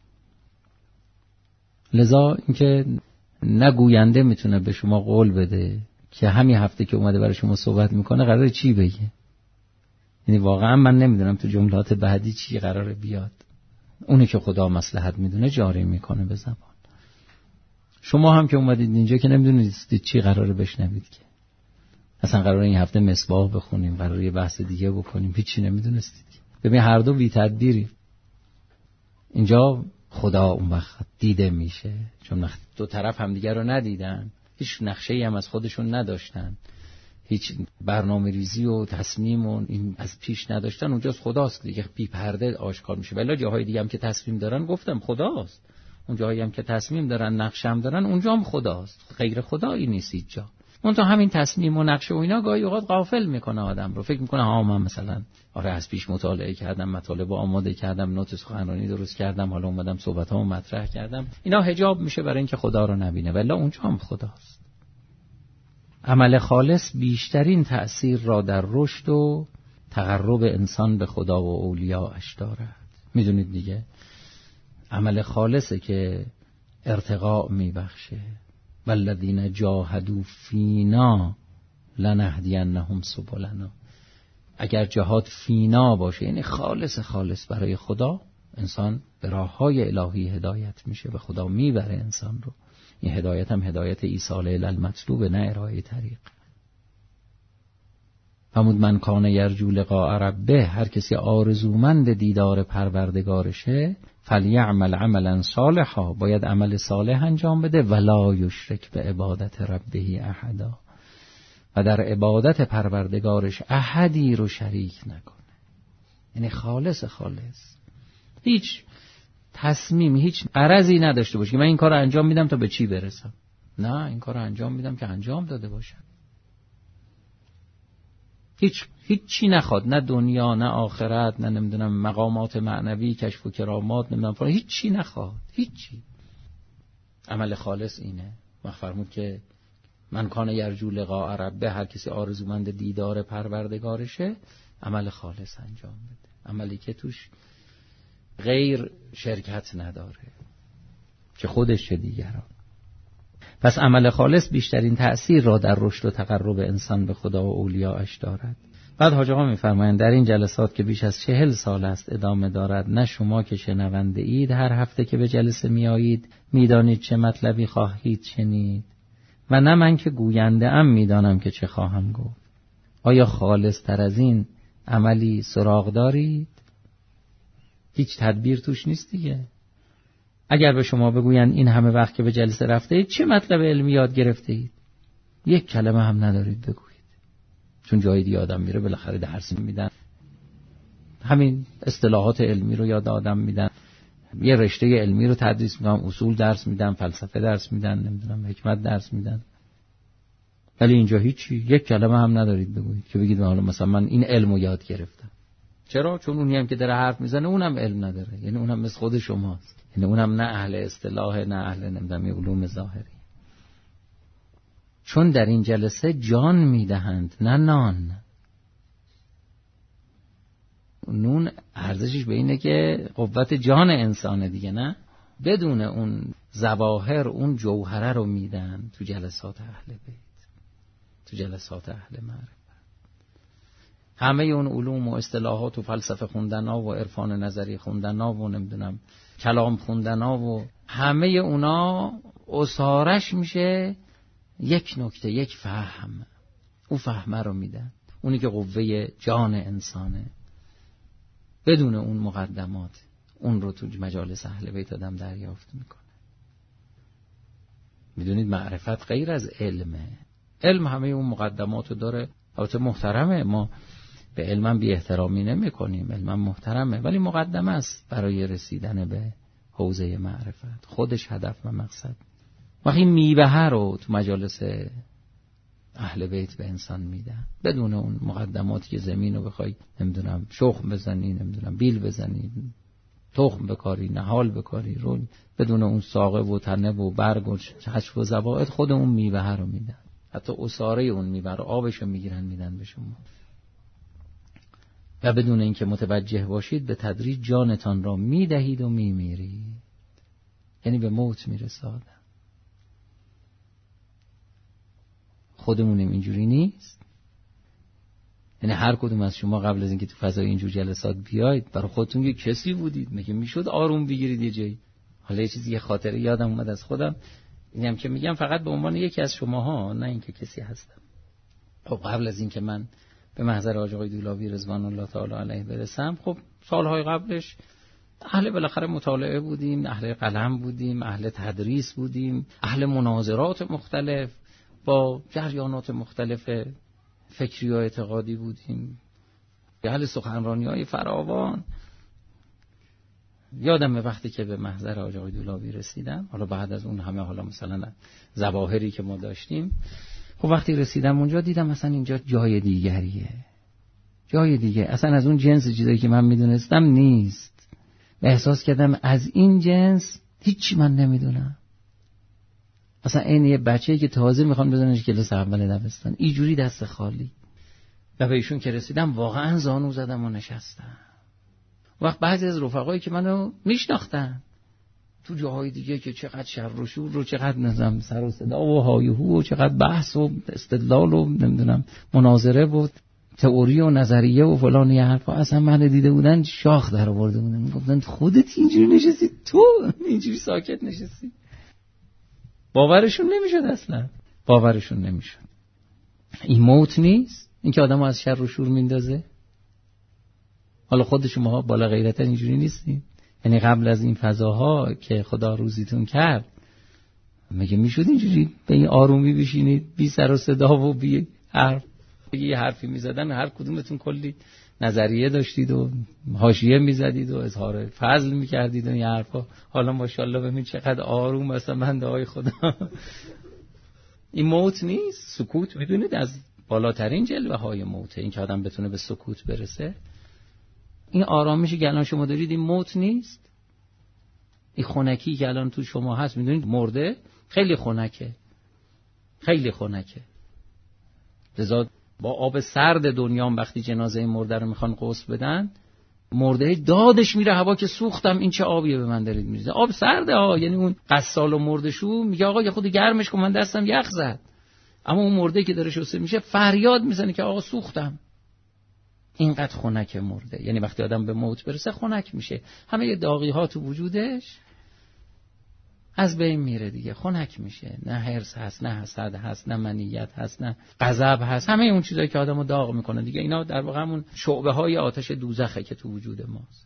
لذا اینکه نگوینده میتونه به شما قول بده که همین هفته که اومده برای شما صحبت میکنه قراره چی بگه. یعنی واقعا من نمیدونم تو جملات بعدی چی قراره بیاد. اونی که خدا مصلحت میدونه جاری میکنه به زبان. شما هم که اومدید اینجا که نمیدونید چی قراره بشنوید، که اصلا قراره این هفته مصباح بخونیم، قراره یه بحث دیگه بکنیم، هیچی نمیدونستید. ببین هر دو بی تدبیری. اینجا خدا اون وقت دیده میشه، چون دو طرف همدیگه رو ندیدن، هیچ نقشه‌ای هم از خودشون نداشتن، هیچ برنامه ریزی و تصمیم و این از پیش نداشتن. اونجاست خداست دیگه، بی پرده آشکار میشه. ولی جاهای دیگه هم که تصمیم دارن گفتم خداست، اون جاهایی هم که تصمیم دارن نقشه هم دارن اونجا هم خداست، غیر خدایی نیست هیچ جا. اون تا همین تصمیم و نقشه و اینا گاهی اوقات غافل میکنه آدم رو، فکر میکنه ها من مثلا آره از پیش مطالعه کردم، مطالب آماده کردم، نوت سخنرانی درست کردم، حالا اومدم صحبتامو مطرح کردم. اینا حجاب میشه برای اینکه خدا رو نبینه، ولی اونجا هم خداست. عمل خالص بیشترین تأثیر را در رشد و تقرب انسان به خدا و اولیاءش دارد. میدونید دیگه، عمل خالصه که ارتقاء میبخشه. والذین جاهدوا فینا لنهدینهم سبلنا. اگر جهاد فینا باشه، یعنی خالص برای خدا، انسان به راههای الهی هدایت میشه، به خدا میبره انسان رو. این هدایت هم هدایت ایصال الی المطلوب، نه ارائه طریق. فرمود من کان یرجو لقاء ربه، هر کسی آرزومند دیدار پروردگارشه، فلیعمل عملا صالحا، باید عمل صالح انجام بده، ولا یشرک به عبادت ربه احدا، و در عبادت پروردگارش احدی رو شریک نکنه. یعنی خالص، هیچ تصمیم، هیچ غرضی نداشته باشه که من این کار رو انجام میدم تا به چی برسم. نه، این کار رو انجام میدم که انجام داده باشم. هیچ چی نخواد، نه دنیا، نه آخرت، نه نمیدونم مقامات معنوی، کشف و کرامات، نمیدونم فلان، هیچ چی نخواد، هیچی. عمل خالص اینه. فرمود که من کان یرجو لقاء ربه، هر کسی آرزومند دیدار پروردگارشه، عمل خالص انجام بده، عملی که توش غیر شرکت نداره، چه خودش چه دیگران. پس عمل خالص بیشترین تأثیر را در رشد و تقرب انسان به خدا و اولیاءش دارد. بعد حاج آقا می‌فرمایند در این جلسات که بیش از 40 سال است ادامه دارد، نه شما که شنونده اید هر هفته که به جلسه میایید میدانید چه مطلبی خواهید شنید، و نه من که گوینده ام میدانم که چه خواهم گفت. آیا خالص تر از این عملی سراغ دارید؟ هیچ تدبیر توش نیست دیگه. اگر به شما بگویند این همه وقت که به جلسه رفته اید چه مطلب علمی یاد گرفته اید، یک کلمه هم ندارید بگویید. چون جای دیگه آدم میره بالاخره درس میدن، همین اصطلاحات علمی رو یاد آدم میدن، یه رشته علمی رو تدریس میکنن، اصول درس میدن، فلسفه درس میدن، نمیدونم حکمت درس میدن، ولی اینجا هیچی، یک کلمه هم ندارید بگویید که بگید حالا مثلا من این علمو یاد گرفتم. چرا؟ چون اونی هم که داره حرف میزنه اونم علم نداره، یعنی اونم مثل خود شماست، یعنی اونم نه اهل اصطلاح نه اهل نمیدونم علوم ظاهری. چون در این جلسه جان میدهند نه نان. نون ارزشش به اینه که قوت جان انسانه دیگه، نه بدون اون ظواهر اون جوهره رو میدن تو جلسات اهل بیت، تو جلسات اهل معرفت. همه اون علوم و اصطلاحات و فلسفه خوندن ها و عرفان نظری خوندن ها و نمیدونم کلام خوندن ها و همه اونا اسارش میشه یک نکته، یک فهم. اون فهمه رو میدن، اونی که قوه جان انسانه. بدون اون مقدمات اون رو تو مجالس اهل بیت آدم دریافت میکنه. میدونید معرفت غیر از علمه. علم همه اون مقدمات رو داره. البته محترمه، ما به علم بی احترامی نمی کنیم، علم محترمه، ولی مقدمه است برای رسیدن به حوزه معرفت، خودش هدف و مقصد. وقتی میوه رو تو مجالس اهل بیت به انسان میدن، بدون اون مقدماتی که زمین رو بخوای نمیدونم شخم بزنی، نمیدونم بیل بزنی، تخم بکاری، نهال بکاری، رو بدون اون ساقه و تنه و برگ و حشو و زوائد، خود اون میوه رو میدن. حتی عصاره اون میوه رو آبش رو میگیرن میدن به شما. و بدون اینکه متوجه باشید به تدریج جانتان را میدهید و میمیرید، یعنی به موت میرسه آدم. خودمونیم اینجوری نیست. یعنی هر کدوم از شما قبل از اینکه تو فضای اینجور جلسات بیاید برای خودتون یه کسی بودید، مگه میشد آروم بگیرید یه جایی؟ حالا یه چیزی، یه خاطره یادم اومد از خودم، اینم که میگم فقط به عنوان یکی از شماها، نه اینکه کسی هستم. خب قبل از اینکه من به محضر حاج آقای دولاوی رضوان الله تعالی علیه برسم، خب سالهای قبلش اهل بالاخره مطالعه بودیم، اهل قلم بودیم، اهل تدریس بودیم، اهل مناظرات مختلف با جریانات مختلف فکری و اعتقادی بودیم، اهل سخنرانی‌های فراوان. یادم وقتی که به محضر حاج آقای دولاوی رسیدم، حالا بعد از اون همه حالا مثلا ظواهری که ما داشتیم، خب وقتی رسیدم اونجا دیدم مثلا اینجا جای دیگریه، جای دیگه، اصلا از اون جنس چیزایی که من میدونستم نیست. و احساس کردم از این جنس هیچی من نمیدونم. مثلا این یه بچه‌ای که تازه میخوان بزننش کلاس اول دبستان، اینجوری دست خالی. و به ایشون که رسیدم واقعا زانو زدم و نشستم. وقت بعضی از رفقایی که منو میشناختن تو جاهای دیگه که چقدر شر و شور و چقدر نظم سر و صدا و های و هو و چقدر بحث و استدلال و نمیدونم مناظره و تئوری و نظریه و فلان یه حرفا، اصلا من دیده بودن شاخ در آورده بودن، میگفتن خودت اینجوری نشستی، تو اینجوری ساکت نشستی. باورشون نمیشد، اصلا باورشون نمیشد. این موت نیست؟ این که آدمو از شر و شور میندازه؟ حالا خود شماها بالا غیرتا اینجوری نیستین؟ یعنی قبل از این فضاها که خدا روزیتون کرد، مگه میشد اینجوری به این آرومی بشینید بی سر و صدا و بی حرف؟ یه حرفی میزدن، هر کدومتون کلی نظریه داشتید و حاشیه میزدید و اظهار فضل میکردید و این حرفا. حالا ماشاءالله ببین چقدر آروم هستن بنده های خدا. این موت نیست، سکوت. میدونید از بالاترین جلوه های موته این که آدم بتونه به سکوت برسه. این آرامشی که الان شما دارید این موت نیست. این خنکی که الان تو شما هست، میدونید مرده خیلی خنکه، خیلی خنکه. لذا با آب سرد دنیا وقتی جنازه مرده رو میخوان غسل بدن، مرده دادش میره هوا که سوختم، این چه آبیه به من دارید میریزه؟ آب سرده ها. یعنی اون غسال و مردشو میگه آقا یه خود گرمش کن، من دستم یخ زد. اما اون مرده که داره شسته میشه فریاد میزنه که آقا سوختم. اینقدر خنک مرده. یعنی وقتی آدم به موت برسه خنک میشه، همه داغی ها تو وجودش از بین میره دیگه، خنک میشه. نه حرص هست، نه حسد هست، نه منیت هست، نه غضب هست. همه اون چیزایی که آدمو داغ میکنه دیگه، اینا در واقع همون شعبه های آتش دوزخه که تو وجود ماست.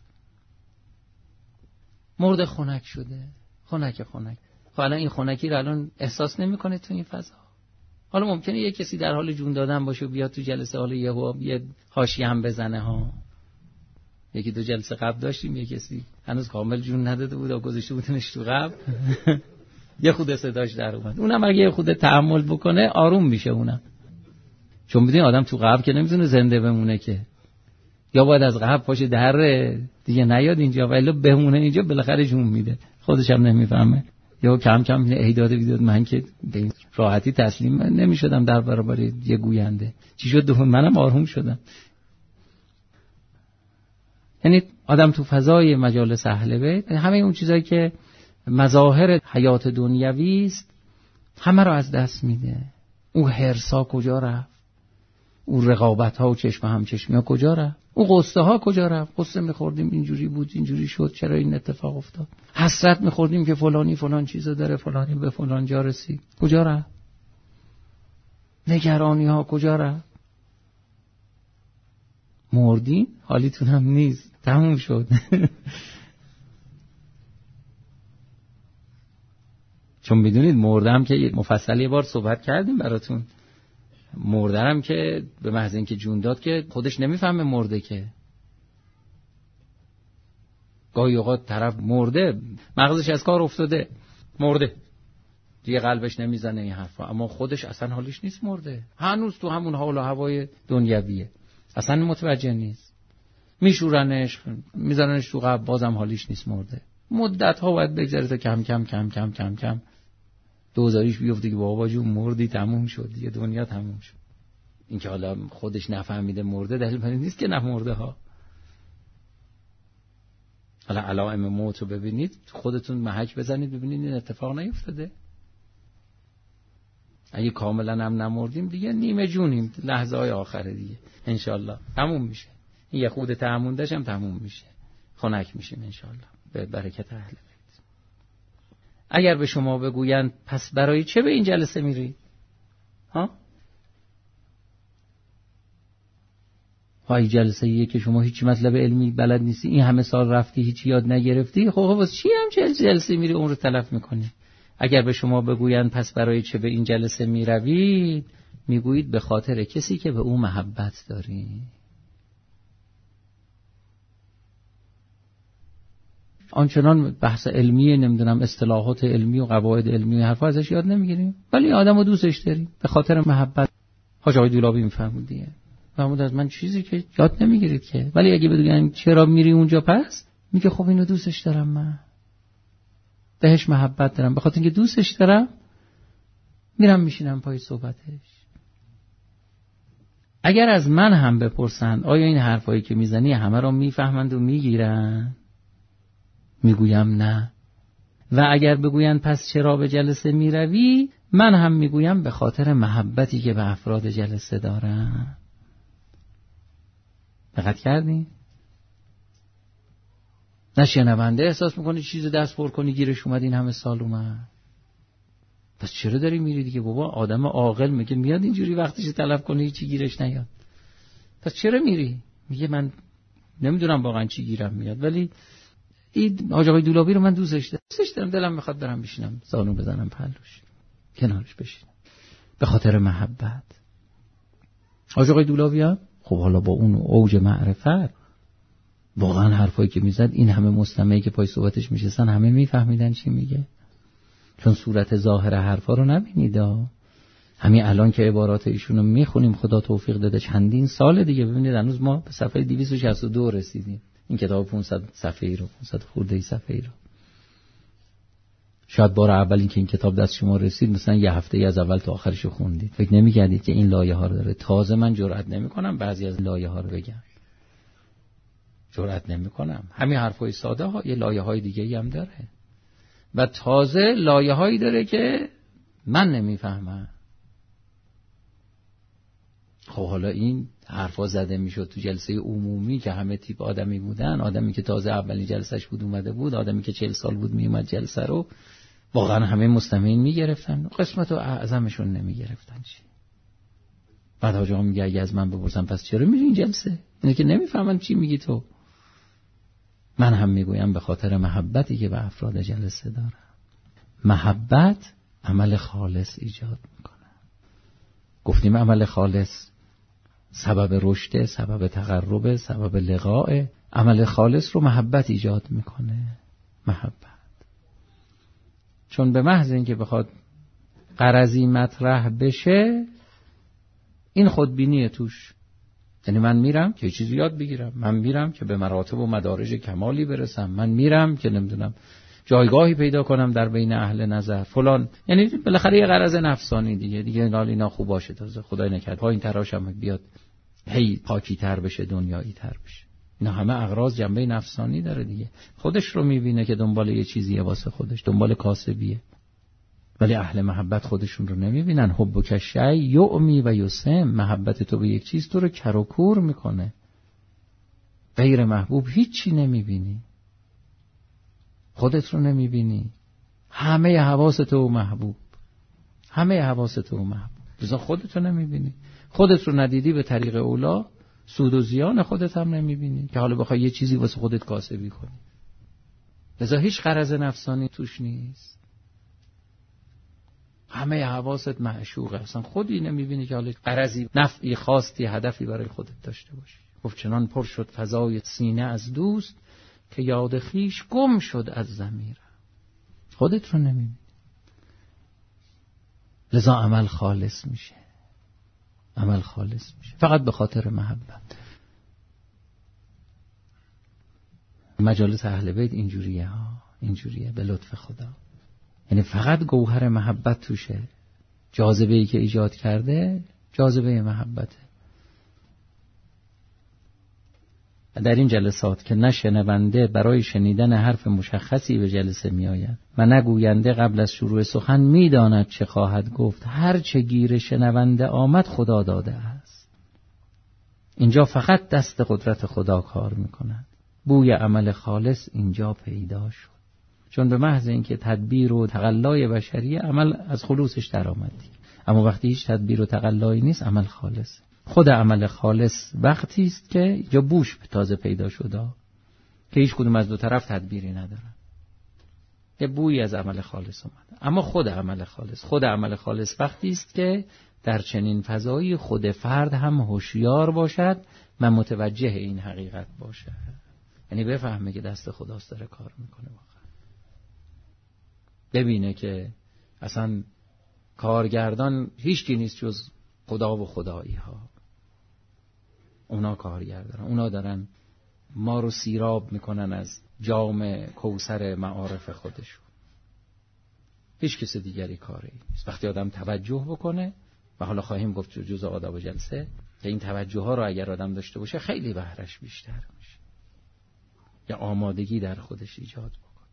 مرده خنک شده، خنک. خب الان این خنکی رو الان احساس نمیکنه تو این فضا. حالا ممکنه یه کسی در حال جون دادن باشه و بیاد تو جلسه، حالا یه حاشیه هم بزنه ها، یکی دو جلسه قبل داشتیم، یه کسی هنوز کامل جون نداده بود و گذاشته بودنش تو قبل یه خود صداش در اومد. اونم اگه یه خود تحمل بکنه آروم میشه اونم، چون بدین آدم تو قبل که نمیتونه زنده بمونه که، یا باید از قبل پاشه در دیگه نیاد اینجا، ولی بمونه اینجا بالاخره جون میده، خودش هم نمیفهمه. یا کم کم ایداد ویداد من که به راحتی تسلیم نمیشدم در برابر یه گوینده. چی شد؟ منم آروم شدم. یعنی آدم تو فضای مجالس اهل بیت همه اون چیزایی که مظاهر حیات دنیوی است همه رو از دست میده. اون حرصا کجا رفت؟ اون رقابت ها و چشم همچشمی ها کجا رفت؟ اون قصه ها کجا رفت؟ قصه میخوردیم اینجوری بود اینجوری شد، چرا این اتفاق افتاد؟ حسرت میخوردیم که فلانی فلان چیزو داره، فلانی به فلان جا رسید، کجا رفت؟ نگرانی ها کجا رفت؟ مردیم حالیتون هم نیست، تموم شد. چون میدونید مردم که مفصل یه بار صحبت کردیم براتون، مردرم که به محض اینکه جون داد که خودش نمیفهمه مرده، که گاهی اوقات طرف مرده مغزش از کار افتاده مرده دیگه، قلبش نمیزنه این حرفا، اما خودش اصلا حالش نیست مرده، هنوز تو همون حال و هوای دنیویه، اصلا متوجه نیست، میشورنش میذارنش تو قبر بازم حالیش نیست مرده. مدت ها باید بگذره تا کم کم کم کم کم کم دوزاریش بیفته که بابا جون مردی تموم شد دیگه، دنیا تموم شد. این که حالا خودش نفهمیده مرده دلیل بر این نیست که نمرده ها. حالا علائم موت رو ببینید، خودتون محک بزنید ببینید این اتفاق نیفتاده. اگه کاملا هم نمردیم دیگه نیمه جونیم، لحظه های آخره دیگه انشالله تموم میشه. این یه خود تعموندش هم تموم میشه، خنک میشیم انشالله به برکت اهل بیت. اگر به شما بگویند پس برای چه به این جلسه میری؟ ها؟ های جلسه یه که شما هیچ مطلب علمی بلد نیستی، این همه سال رفتی هیچ یاد نگرفتی، خب واسه چی هم جلسه میری اون رو تلف میکنی؟ اگر به شما بگویند پس برای چه به این جلسه میروید، میگویید به خاطر کسی که به او محبت داری. آنچنان بحث علمی نمیدونم اصطلاحات علمی و قواعد علمی و حرفا ازش یاد نمیگیریم، ولی آدمو دوستش داریم به خاطر محبت. حاج آقای دولابی میفهمون دیگه، محمود از من چیزی که یاد نمیگیرید که، ولی اگه بگن چرا میری اونجا پس، میگه خب اینو دوستش دارم، من بهش محبت دارم، به خاطر اینکه دوستش دارم میرم میشینم پای صحبتش. اگر از من هم بپرسند آیا این حرفایی که میزنی همه رو میفهمند و میگیرن، میگویم نه. و اگر بگویند پس چرا به جلسه میروی، من هم میگویم به خاطر محبتی که به افراد جلسه دارم. دقت کردین؟ نه شنونده احساس میکنی چیز دست پر کنی گیرش اومد این همه سال اومد، پس چرا داری میری دیگه؟ بابا آدم عاقل میگه میاد اینجوری وقتش تلف کنه هیچی گیرش نیاد، پس چرا میری؟ میگه من نمیدونم واقعا چی گیرم میاد، ولی این حاج آقای دولابی رو من دوستش دارم، دلم میخواد برم بشینم زانو بزنم پهلوش کنارش بشینم به خاطر محبت. حاج آقای دولابی هم خب حالا با اون اوج معرفت واقعا حرفایی که میزد این همه مستمعی که پای صحبتش میشستن همه میفهمیدن چی میگه، چون صورت ظاهر حرفا رو نبینید. همین الان که عبارات ایشونو میخونیم خدا توفیق داده چندین سال دیگه، ببینید هنوز ما به صفحه 262 رسیدیم، این کتاب 500 صفحه‌ای رو 500 خورده صفحه‌ای رو. شاید بار اول این که این کتاب دست شما رسید مثلا یه هفته ای از اول تا آخرش رو خوندید، فکر نمی‌کردید که این لایه ها رو داره. تازه من جرئت نمی‌کنم بعضی از لایه ها رو بگم، جرئت نمی‌کنم. همین حرفای ساده ها یه لایه‌های دیگه‌ای هم داره و تازه لایه‌هایی داره که من نمی‌فهمم. خب حالا این حرفا زده میشد تو جلسه عمومی که همه تیپ آدمی بودن، آدمی که تازه اولین جلسهش بود اومده بود، آدمی که 40 سال بود میومد جلسه رو، واقعا همه مستمعین میگرفتن، قسمت رو اعظمشون نمیگرفتن. چی بعد حاج آقا میگه اگه از من بپرسن پس چرا میری این جلسه، اینه که نمیفهمن چی میگی تو. من هم میگویم به خاطر محبتی که به افراد جلسه دارم. محبت عمل خالص ایجاد میکنه. گفتیم عمل خالص سبب رشد، سبب تقرب، سبب لقاء. عمل خالص رو محبت ایجاد میکنه. محبت، چون به محض اینکه بخواد غرضی مطرح بشه، این خودبینیه توش. یعنی من میرم که چیزی یاد بگیرم، من میرم که به مراتب و مدارج کمالی برسم، من میرم که نمیدونم جایگاهی پیدا کنم در بین اهل نظر فلان. یعنی بالاخره یه غرض نفسانی دیگه اینا خوب باشه، تازه خدای نکرد پایین تراشم بیاد هی پاکی تر بشه، دنیایی تر بشه. اینا همه اغراض جنبه نفسانی داره دیگه. خودش رو میبینه که دنبال یه چیزیه واسه خودش، دنبال کاسبیه. ولی اهل محبت خودشون رو نمیبینن. حبک شیء یعمی و یسم، محبت تو به یک چیز تو رو کر و کور میکنه. غیر محبوب هیچی نمیبینی، خودت رو نمیبینی، همه حواس تو محبوب، همه حواس تو محبوب، لذا خودت رو نمیبینی. خودت رو ندیدی به طریق اولا، سود و زیان خودت هم نمیبینی که حالا بخوای یه چیزی واسه خودت کاسبی کنی. لذا هیچ غرض نفسانی توش نیست، همه حواست معشوقه، اصلا خودی نمیبینی که حالا غرضی نفعی خاصی هدفی برای خودت داشته باشی. گفت چنان پر شد فضای سینه از دوست، که یاد خیش گم شد از ضمیر. خودت رو نمیبینی، لذا عمل خالص میشه. عمل خالص میشه فقط به خاطر محبت. مجالس اهل بیت اینجوریه ها، اینجوریه به لطف خدا. یعنی فقط گوهر محبت توشه. جاذبه‌ای که ایجاد کرده جاذبه محبته. در این جلسات که نه شنونده برای شنیدن حرف مشخصی به جلسه می آید و نه گوینده قبل از شروع سخن می داند چه خواهد گفت، هر چه گیر شنونده آمد خدا داده است. اینجا فقط دست قدرت خدا کار می کند. بوی عمل خالص اینجا پیدا شد، چون به محض اینکه تدبیر و تقلای بشری، عمل از خلوصش در آمدی. اما وقتی هیچ تدبیر و تقلایی نیست، عمل خالص. خود عمل خالص وقتی است که اینجا بوش تازه پیدا شده، که هیچ کدوم از دو طرف تدبیری ندارن، یه بویی از عمل خالص اومد. اما خود عمل خالص وقتی است که در چنین فضایی خود فرد هم هوشیار باشد و متوجه این حقیقت باشه. یعنی بفهمه که دست خداست داره کار میکنه، واقعا ببینه که اصلا کارگردان هیچکی نیست جز خدا و خدایی ها. اونا کارگردان، اونا دارن ما رو سیراب میکنن از جام کوثر معارف خودشون. هیچ کس دیگری کاری نیست. وقتی آدم توجه بکنه، و حالا خواهیم گفت جزء آداب جلسه که این توجه ها رو اگر آدم داشته باشه خیلی بهرش بیشتر میشه، یا آمادگی در خودش ایجاد بکنه.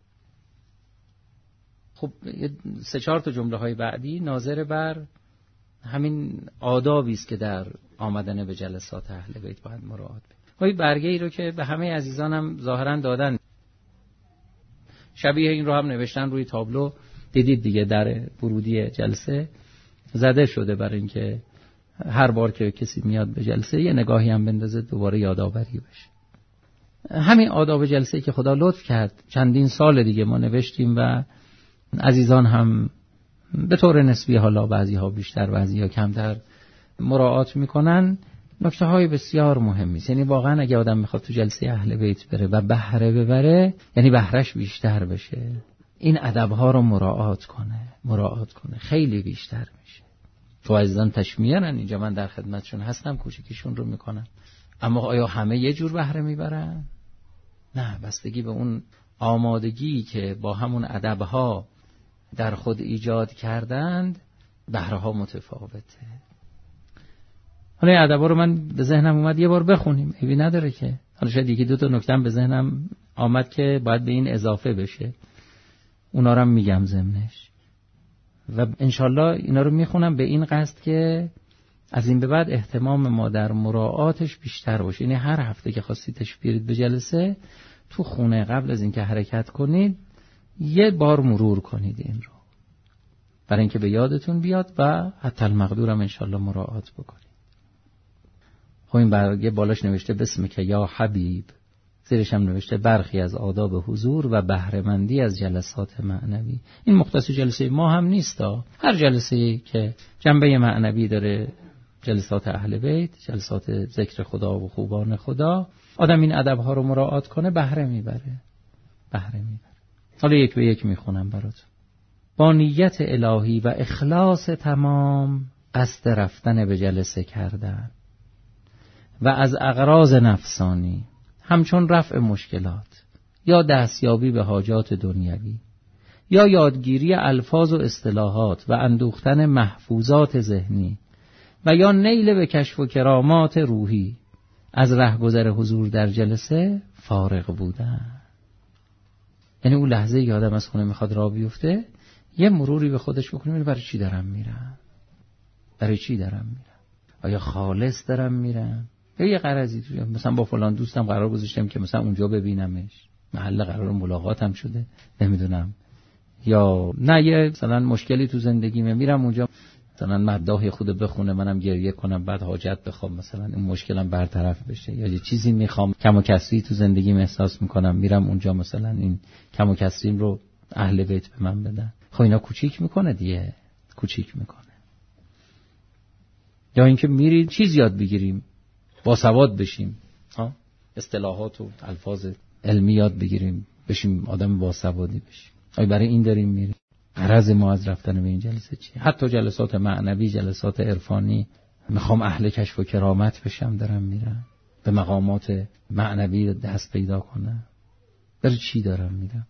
خب 3-4 جمله های بعدی ناظر بر همین آدابی است که در آمدن به جلسات اهل بیت باید مراعات بشه. برگه ای رو که به همه عزیزانم ظاهرا دادن، شبیه این رو هم نوشتن روی تابلو، دیدید دیگه در ورودی جلسه زده شده، برای اینکه هر بار که کسی میاد به جلسه یه نگاهی هم بندازه، دوباره یادآوری بشه. همین آداب جلسه که خدا لطف کرد چندین سال دیگه ما نوشتیم و عزیزان هم به طور نسبی، حالا بعضی ها بیشتر بعضی ها کمتر مراعات میکنن. نکته های بسیار مهمی است. یعنی واقعا اگه آدم میخواد تو جلسه اهل بیت بره و بهره ببره، یعنی بهرش بیشتر بشه، این ادب ها رو مراعات کنه خیلی بیشتر میشه. تو عزیزان تشمیرن اینجا، من در خدمتشون هستم، کوچیکیشون رو میکنم. اما آیا همه یه جور بهره میبرن؟ نه، بستگی به اون آمادگی که با همون ادب ها در خود ایجاد کردند، بهره ها متفاوته. حالا این ادبا رو من به ذهنم اومد یه بار بخونیم، عیبی نداره که. حالا شاید یکی 2 نکته به ذهنم آمد که باید به این اضافه بشه، اونا رو هم میگم ضمنش. و انشالله اینا رو میخونم به این قصد که از این به بعد اهتمام ما در مراعاتش بیشتر باشه. یعنی هر هفته که خواستید برید به جلسه، تو خونه قبل از اینکه حرکت کنید یه بار مرور کنید این رو، برای اینکه به یادتون بیاد و حتی المقدورم انشالله مراعات بکنید. خب این برگه بالاش نوشته بسم که یا حبیب، زیرش هم نوشته برخی از آداب حضور و بهره‌مندی از جلسات معنوی. این مختص جلسه ما هم نیست، هر جلسه‌ای که جنبه معنوی داره جلسات اهل بیت، جلسات ذکر خدا و خوبان خدا، آدم این ادب‌ها رو مراعات کنه بهره میبره. حالا یک به یک میخونم براتون. با نیت الهی و اخلاص تمام قصد رفتن به جلسه کردن و از اغراض نفسانی همچون رفع مشکلات یا دستیابی به حاجات دنیوی یا یادگیری الفاظ و اصطلاحات و اندوختن محفوظات ذهنی و یا نیل به کشف و کرامات روحی از رهگذر حضور در جلسه فارغ بودن. یعنی اون لحظه که آدم از خونه میخواد راه بیفته یه مروری به خودش بکنه برای چی دارم میرم؟ آیا خالص دارم میرم؟ یا یه غرضی مثلا با فلان دوستم قرار گذاشتم که مثلا اونجا ببینمش، محل قرار ملاقاتم شده، نمیدونم، یا نه یه مثلا مشکلی تو زندگیمه میرم اونجا مثلا مداح خود بخونه منم گریه کنم بعد حاجت بخوام مثلا این مشکلم برطرف بشه، یا یه چیزی میخوام کم و کسری تو زندگیم احساس میکنم میرم اونجا مثلا این کم و کسریم رو اهل بیت به من بدن. خب اینا کوچیک میکنه دیگه، کوچیک میکنه. یا اینکه میرید چیز یاد بگیریم، باسواد بشیم، اصطلاحات و الفاظ علمی یاد بگیریم، بشیم آدم باسوادی بشیم. آیا برای این داریم میریم؟ غرض ما از رفتن به این جلسه چیه؟ حتی جلسات معنوی، جلسات عرفانی، میخوام اهل کشف و کرامت بشم دارم میرم، به مقامات معنوی دست پیدا کنم. برای چی دارم میرم؟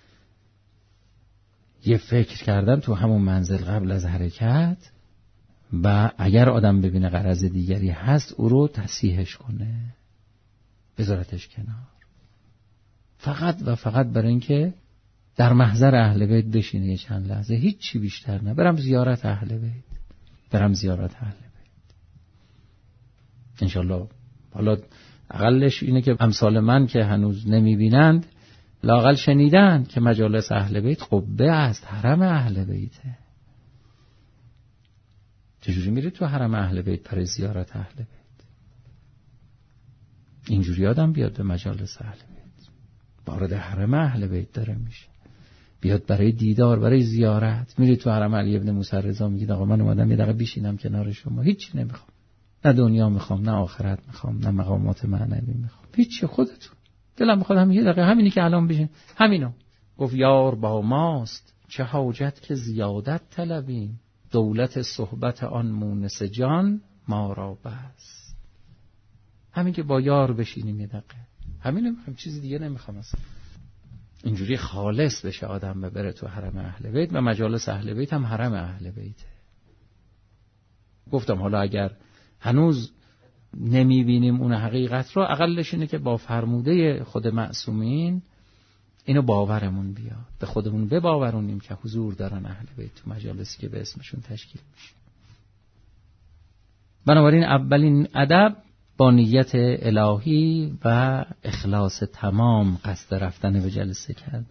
یه فکر کردن تو همون منزل قبل از حرکت، و اگر آدم ببینه غرض دیگری هست او رو تصحیحش کنه، بذارتش کنار، فقط و فقط برای اینکه در محضر اهل بیت بشینه یه چند لحظه، هیچ چی بیشتر نه. برم زیارت اهل بیت، انشالله. حالا اقلش اینه که امثال من که هنوز نمیبینند لااقل شنیدن که مجالس اهل بیت قبه است، حرم اهل بیته. چجوری میری تو حرم اهل بیت برای زیارت اهل بیت؟ اینجوری آدم بیاد به مجالس اهل بیت، وارد حرم اهل بیت داره میشه، بیاد برای دیدار، برای زیارت. میری تو حرم علی ابن موسی رضا میگید آقا من اومدم یه دقیقه بشینم کنار شما، هیچی نمیخوام، نه دنیا میخوام، نه آخرت میخوام، نه مقامات معنوی میخوام، هیچی، خودتون دلم میخواد همین یه دقیقه همینی که الان بشین همینو. گفت یار با ماست چه حاجت که زیادت طلبیم، دولت صحبت آن مونس جان ما را بس. همین که با یار بشینیم یه دقیقه، همین نمیخوام، چیزی دیگه نمیخوام اصلا. اینجوری خالص بشه آدم بره تو حرم اهل بیت، و مجالس اهل بیت هم حرم اهل بیته. گفتم حالا اگر هنوز نمیبینیم اون حقیقت رو، اقلش اینه که با فرموده خود معصومین اینو باورمون بیاد، به خودمون بباورونیم که حضور دارن اهل بیت تو مجالسی که به اسمشون تشکیل میشه. بنابراین اولین ادب با نیت الهی و اخلاص تمام قصد رفتن به جلسه کردن.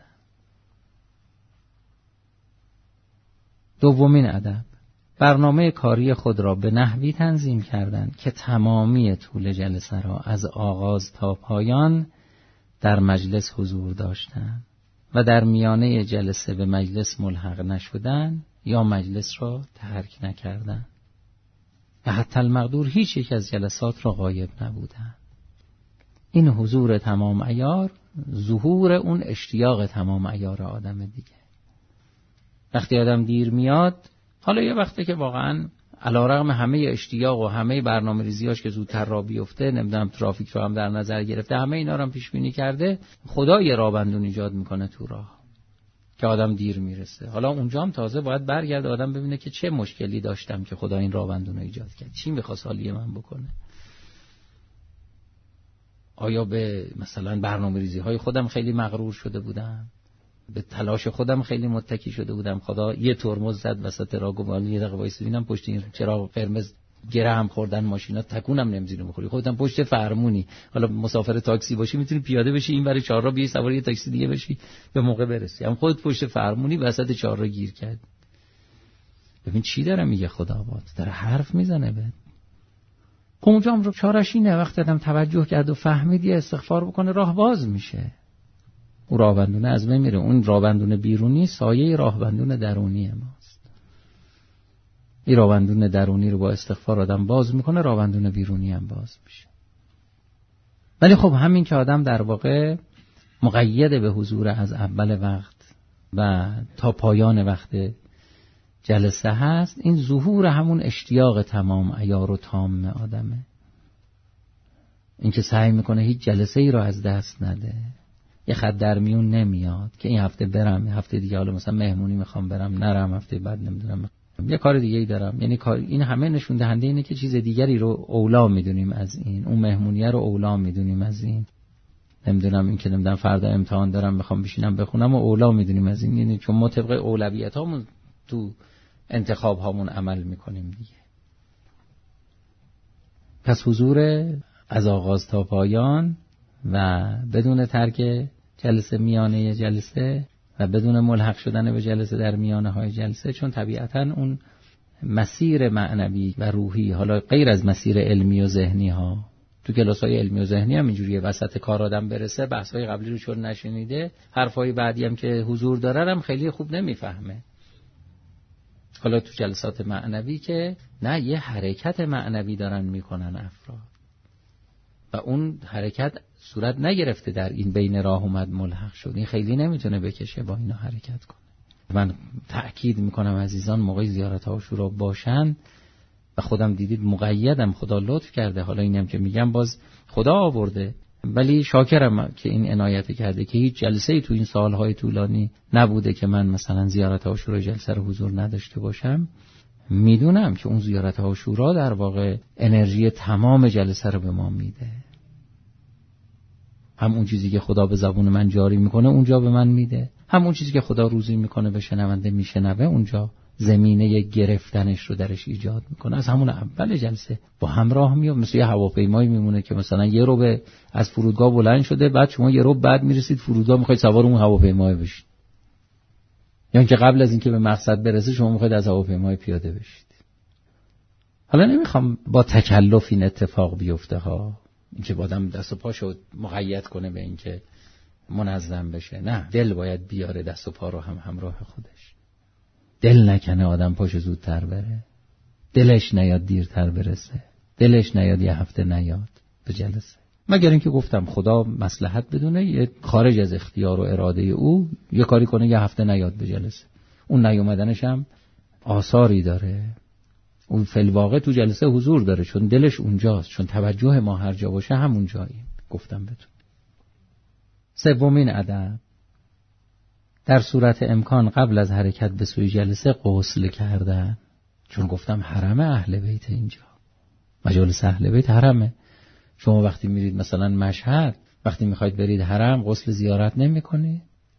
دومین ادب برنامه کاری خود را به نحوی تنظیم کردن که تمامی طول جلسه را از آغاز تا پایان در مجلس حضور داشتن و در میانه جلسه به مجلس ملحق نشدن یا مجلس را ترک نکردن و حتی المقدور هیچ یک از جلسات را غایب نبودن. این حضور تمام عیار ظهور اون اشتیاق تمام عیار آدم دیگه. وقتی آدم دیر میاد، حالا یه وقته که واقعا علیرغم همه اشتیاق و همه برنامه ریزیاش که زودتر راه بیفته، نمیدونم ترافیک رو هم در نظر گرفته، همه اینا رو هم پیش بینی کرده، خدا یه راهبندون ایجاد میکنه تو راه که آدم دیر میرسه. حالا اونجا هم تازه باید برگرده آدم ببینه که چه مشکلی داشتم که خدا این راهبندون رو ایجاد کرد، چی میخواست حالی من بکنه. آیا به مثلا برنامه ریزی های خودم خیلی مغرور شده بودم، به تلاش خودم خیلی متکی شده بودم، خدا یه ترمز زد وسط راه، گفت یه دقیقه وایس ببینم پشت این چراغ قرمز گره هم خوردن ماشینا، تکونم نمیذاره بخوری، خودت پشت فرمونی، حالا مسافر تاکسی باشی میتونی پیاده بشی این برای چهارراه بیای سوار یه تاکسی دیگه بشی به موقع برسی، هم خودت پشت فرمونی وسط چهارراه گیر کرد. ببین چی داره میگه خدا آباد، داره حرف میزنه به اونجا. هم رو چارش اینه وقتی آدم توجه کرد و فهمید یه استغفار بکنه، راه باز میشه. اون راهبندونه از بین میره. اون راهبندونه بیرونی سایه راهبندونه درونی ماست. این راوندون درونی رو با استغفار آدم باز میکنه، راوندون بیرونی هم باز میشه. ولی خب همین که آدم در واقع مقید به حضور از اول وقت و تا پایان وقت جلسه هست، این ظهور همون اشتیاق تمام عیار و تام آدمه. این که سعی میکنه هیچ جلسه ای رو از دست نده، یه خط در میون نمیاد که این هفته برم، هفته دیگه حالا مثلا مهمونی میخوام برم نرم، هفته بعد نمیدونم یه کار دیگه ای دارم. یعنی این همه نشون دهنده اینه که چیز دیگری رو اولا میدونیم از این، اون مهمونیه رو اولا میدونیم از این، نمیدونم این که نمیدونم فردا امتحان دارم میخوام بشینم بخونم و اولا میدونیم از این. یعنی چون ما طبق اولویت هامون تو انتخاب هامون عمل میکنیم دیگه. پس حضور از آغاز تا پایان و بدون ترک جلسه میانه جلسه و بدون ملحق شدن به جلسه در میانه های جلسه، چون طبیعتاً اون مسیر معنوی و روحی، حالا غیر از مسیر علمی و ذهنی ها، تو کلاس‌های علمی و ذهنی هم اینجوریه، وسط کار آدم برسه بحث‌های قبلی رو چون نشنیده، حرفای بعدی هم که حضور داره هم خیلی خوب نمیفهمه. حالا تو جلسات معنوی که نه، یه حرکت معنوی دارن میکنن افراد و اون حرکت صورت نگرفته در این بین راه اومد ملحق شد، این خیلی نمیتونه بکشه با اینا حرکت کنه. من تأکید میکنم عزیزان موقع زیارت عاشورا باشن و خودم دیدید مقیدم، خدا لطف کرده، حالا اینم که میگم باز خدا آورده، ولی شاکرم که این عنایت کرده که هیچ جلسه‌ای تو این سالهای طولانی نبوده که من مثلا زیارت عاشورا جلسه رو حضور نداشته باشم. میدونم که اون زیارت عاشورا در واقع انرژی تمام جلسه رو به ما میده. هم اون چیزی که خدا به زبون من جاری میکنه اونجا به من میده، هم اون چیزی که خدا روزی میکنه به شنونده میشنوه اونجا زمینه گرفتنش رو درش ایجاد میکنه. از همون اول جلسه با همراه میاد، مثل یه هواپیمایی میمونه که مثلا یه رو به از فرودگاه بلند شده، بعد شما یه رو بعد میرسید فرودگاه میخواید سوار اون هواپیمای بشید، یعنی که قبل از اینکه به مقصد برسه شما میخواید از هواپیمای پیاده بشید. حالا نمیخوام با تکلف این اتفاق بیفته ها، اینکه آدم دست و پاشو مقید کنه به اینکه منظم بشه، نه، دل باید بیاره دست و پا رو هم همراه خودش. دل نکنه آدم پاشو زودتر بره، دلش نیاد دیرتر برسه، دلش نیاد یه هفته نیاد به جلسه، مگر اینکه گفتم خدا مصلحت بدونه یه خارج از اختیار و اراده او یه کاری کنه یه هفته نیاد به جلسه. اون نیومدنش هم آثاری داره، اون فی‌الواقع تو جلسه حضور داره، چون دلش اونجاست، چون توجه ما هر جا باشه همون جاییم. گفتم بهتون. سومین ادب، در صورت امکان قبل از حرکت به سوی جلسه غسل کردن، چون گفتم حرم اهل بیت، اینجا مجالس اهل بیت حرمه. شما وقتی میرید مثلا مشهد، وقتی میخواید برید حرم غسل زیارت نمی کنید؟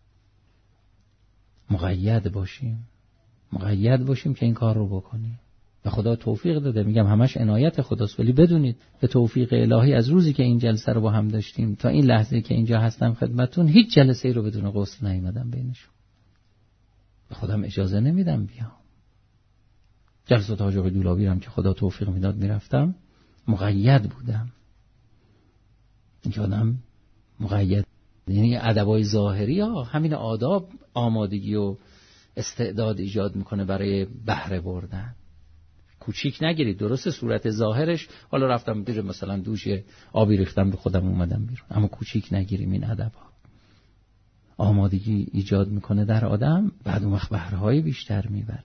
مقید باشیم که این کار رو بکنیم و خدا توفیق داده. میگم همش عنایت خداست، ولی بدونید به توفیق الهی از روزی که این جلسه رو با هم داشتیم تا این لحظه که اینجا هستم خدمتون، هیچ جلسه‌ای رو بدون غسل نیومدم بینشون. به خودم اجازه نمیدم بیام. جلسات حاج آقای دولابی هم که خدا توفیق میداد میرفتم، مقید بودم. اینکه آدم مقید، یعنی ادبای ظاهری ها، همین آداب آمادگی و استعداد ایجاد میکنه برای بهره بردن. کوچیک نگیرید، درسته صورت ظاهرش حالا رفتم دیر مثلا دوش آبی ریختم به خودم اومدم بیرون، اما کوچیک نگیریم این ادب‌ها. آمادگی ایجاد میکنه در آدم، بعد اون وقت بهره‌های بیشتر میبره.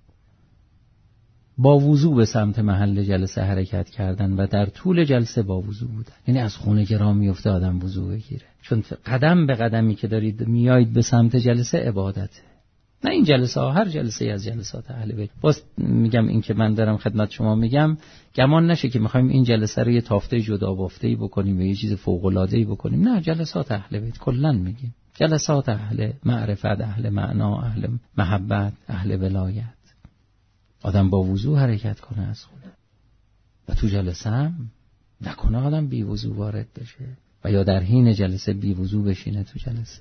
با وضو به سمت محل جلسه حرکت کردن و در طول جلسه با وضو بودن، یعنی از خونه که راه میفته آدم وضو بگیره، چون قدم به قدمی که دارید میایید به سمت جلسه عبادته. نه این جلسه ها، هر جلسه ای از جلسات اهل بیت. باز میگم این که من دارم خدمت شما میگم، گمان نشه که میخوایم این جلسه رو یه تافته جدا بافته‌ای بکنیم و یه چیز فوق‌العاده‌ای بکنیم. نه، جلسات اهل بیت کلاً میگیم، جلسات اهل معرفت، اهل معنا، اهل محبت، اهل ولایت. آدم با وضو حرکت کنه از خونه و تو جلسه هم نکنه آدم بی وضو وارد بشه و یا در حین جلسه بی وضو بشینه تو جلسه.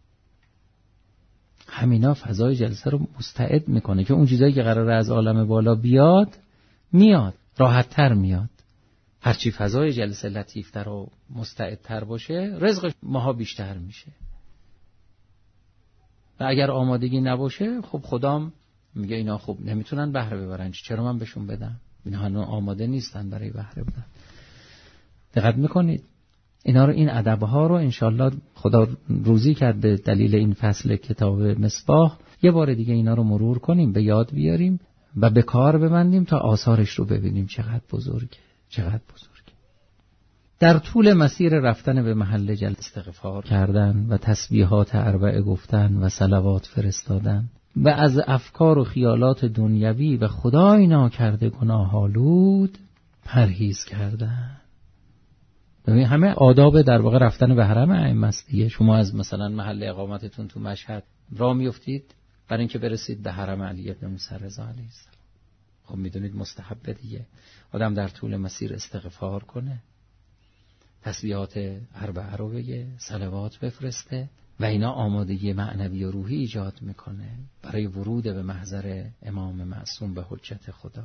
همینا فضای جلسه رو مستعد میکنه که اون چیزایی که قراره از عالم بالا بیاد میاد، راحت تر میاد. هرچی فضای جلسه لطیفتر و مستعدتر باشه، رزق ماها بیشتر میشه. و اگر آمادگی نباشه، خب خدام میگه اینا خب نمیتونن بهره ببرن، چرا من بهشون بدم؟ اینا هنوز آماده نیستن برای بهره بردن. دقت میکنید اینا رو، این ادب‌ها رو انشالله خدا روزی کرد به دلیل این فصل کتاب مصباح یه بار دیگه اینا رو مرور کنیم، به یاد بیاریم و به کار ببندیم تا آثارش رو ببینیم چقدر بزرگه، چقدر بزرگه. در طول مسیر رفتن به محل جلسه استغفار کردن و تسبیحات اربعه گفتن و صلوات فرستادن و از افکار و خیالات دنیوی و خدای ناکرده گناه‌آلود پرهیز کردن. ببین همه آداب در واقع رفتن به حرم ائمه است دیگه. شما از مثلا محل اقامتتون تو مشهد راه میافتید برای اینکه برسید به حرم علی بن موسی رضا علیه السلام. خب میدونید مستحب دیگه آدم در طول مسیر استغفار کنه، تسبیحات اربعه رو بگه، صلوات بفرسته و اینا آمادگی معنوی و روحی ایجاد میکنه برای ورود به محضر امام معصوم به حجت خدا.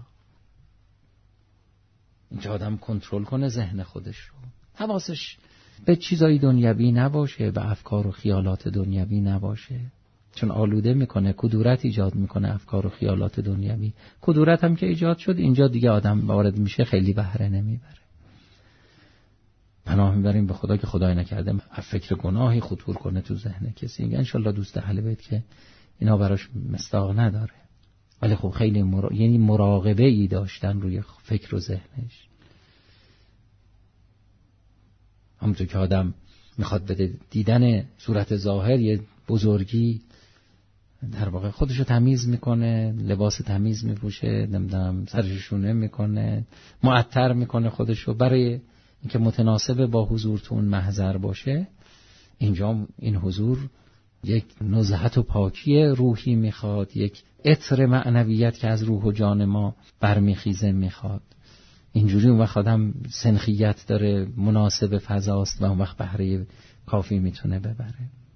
اینکه آدم کنترل کنه ذهن خودش رو، حواسش به چیزای دنیوی نباشه، به افکار و خیالات دنیوی نباشه، چون آلوده میکنه، کدورت ایجاد میکنه افکار و خیالات دنیوی. کدورت هم که ایجاد شد اینجا دیگه آدم وارد میشه خیلی بهره نمیبره. پناه میبریم به خدا که خدای نکرده فکر گناهی خطور کنه تو ذهن کسی. میگه انشالله دوست اهل بیت که اینا براش مصداق نداره، ولی خب خیلی یعنی مراقبه ای داشتن روی فکر و ذهنش. همونطور که آدم میخواد بده دیدن صورت ظاهر یه بزرگی، در واقع خودشو تمیز میکنه، لباس تمیز میپوشه، نمیدونم سرشونه میکنه، معطر میکنه خودشو برای اینکه متناسب با حضور تو اون محضر باشه. اینجا این حضور یک نزهت و پاکی روحی میخواد، یک عطر معنویت که از روح و جان ما برمیخیزه میخواد. اینجوری اون وقت آدم سنخیت داره، مناسب فضاست و اون وقت بهره کافی میتونه ببره.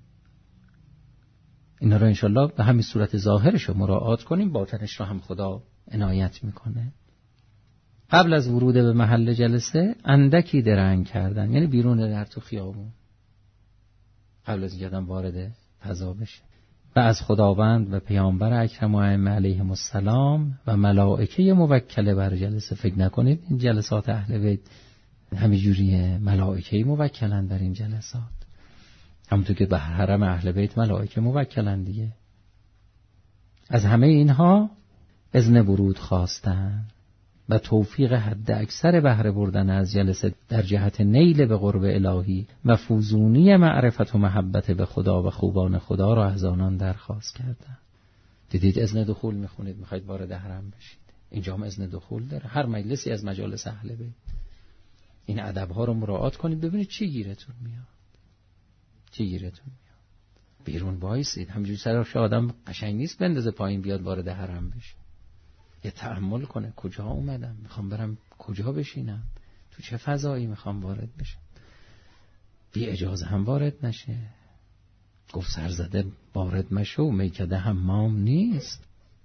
اینا رو انشالله به همین صورت ظاهرش رو مراعات کنیم، باطنش رو هم خدا عنایت میکنه. قبل از ورود به محل جلسه اندکی درنگ کردن، یعنی بیرون در تو خیابون، قبل از اینکه آدم وارد فضا بشه، و از خداوند و پیامبر اکرم و ائمه علیهم السلام و ملائکه موکله بر جلسه. فکر نکنید این جلسات اهل بیت همینجوریه، ملائکه موکلن در این جلسات، همونطور که به حرم اهل بیت ملائکه موکلن دیگه. از همه اینها اذن ورود خواستن و توفیق حد اکثر بهره بردن از جلسه در جهت نیل به قرب الهی و فوزونی معرفت و محبت به خدا و خوبان خدا را از آنان درخواست کردن. دیدید اذن دخول میخونید، میخواید وارد حرم بشید، اینجا هم اذن دخول داره. هر مجلسی از مجالس اهل بیت این ادب‌ها رو مراعات کنید، ببینید چی گیرتون میاد، چی گیرتون میاد. بیرون وایسید، همینجوری سرش آدم قشنگ نیست بندازه پایین بیاد وارد حرم بشه. یه تأمل کنه، کجا اومدم، میخوام برم کجا بشینم، تو چه فضایی میخوام وارد بشم. بی اجازه هم وارد نشه. گفت سرزده وارد مشو، میکده حمام نیست.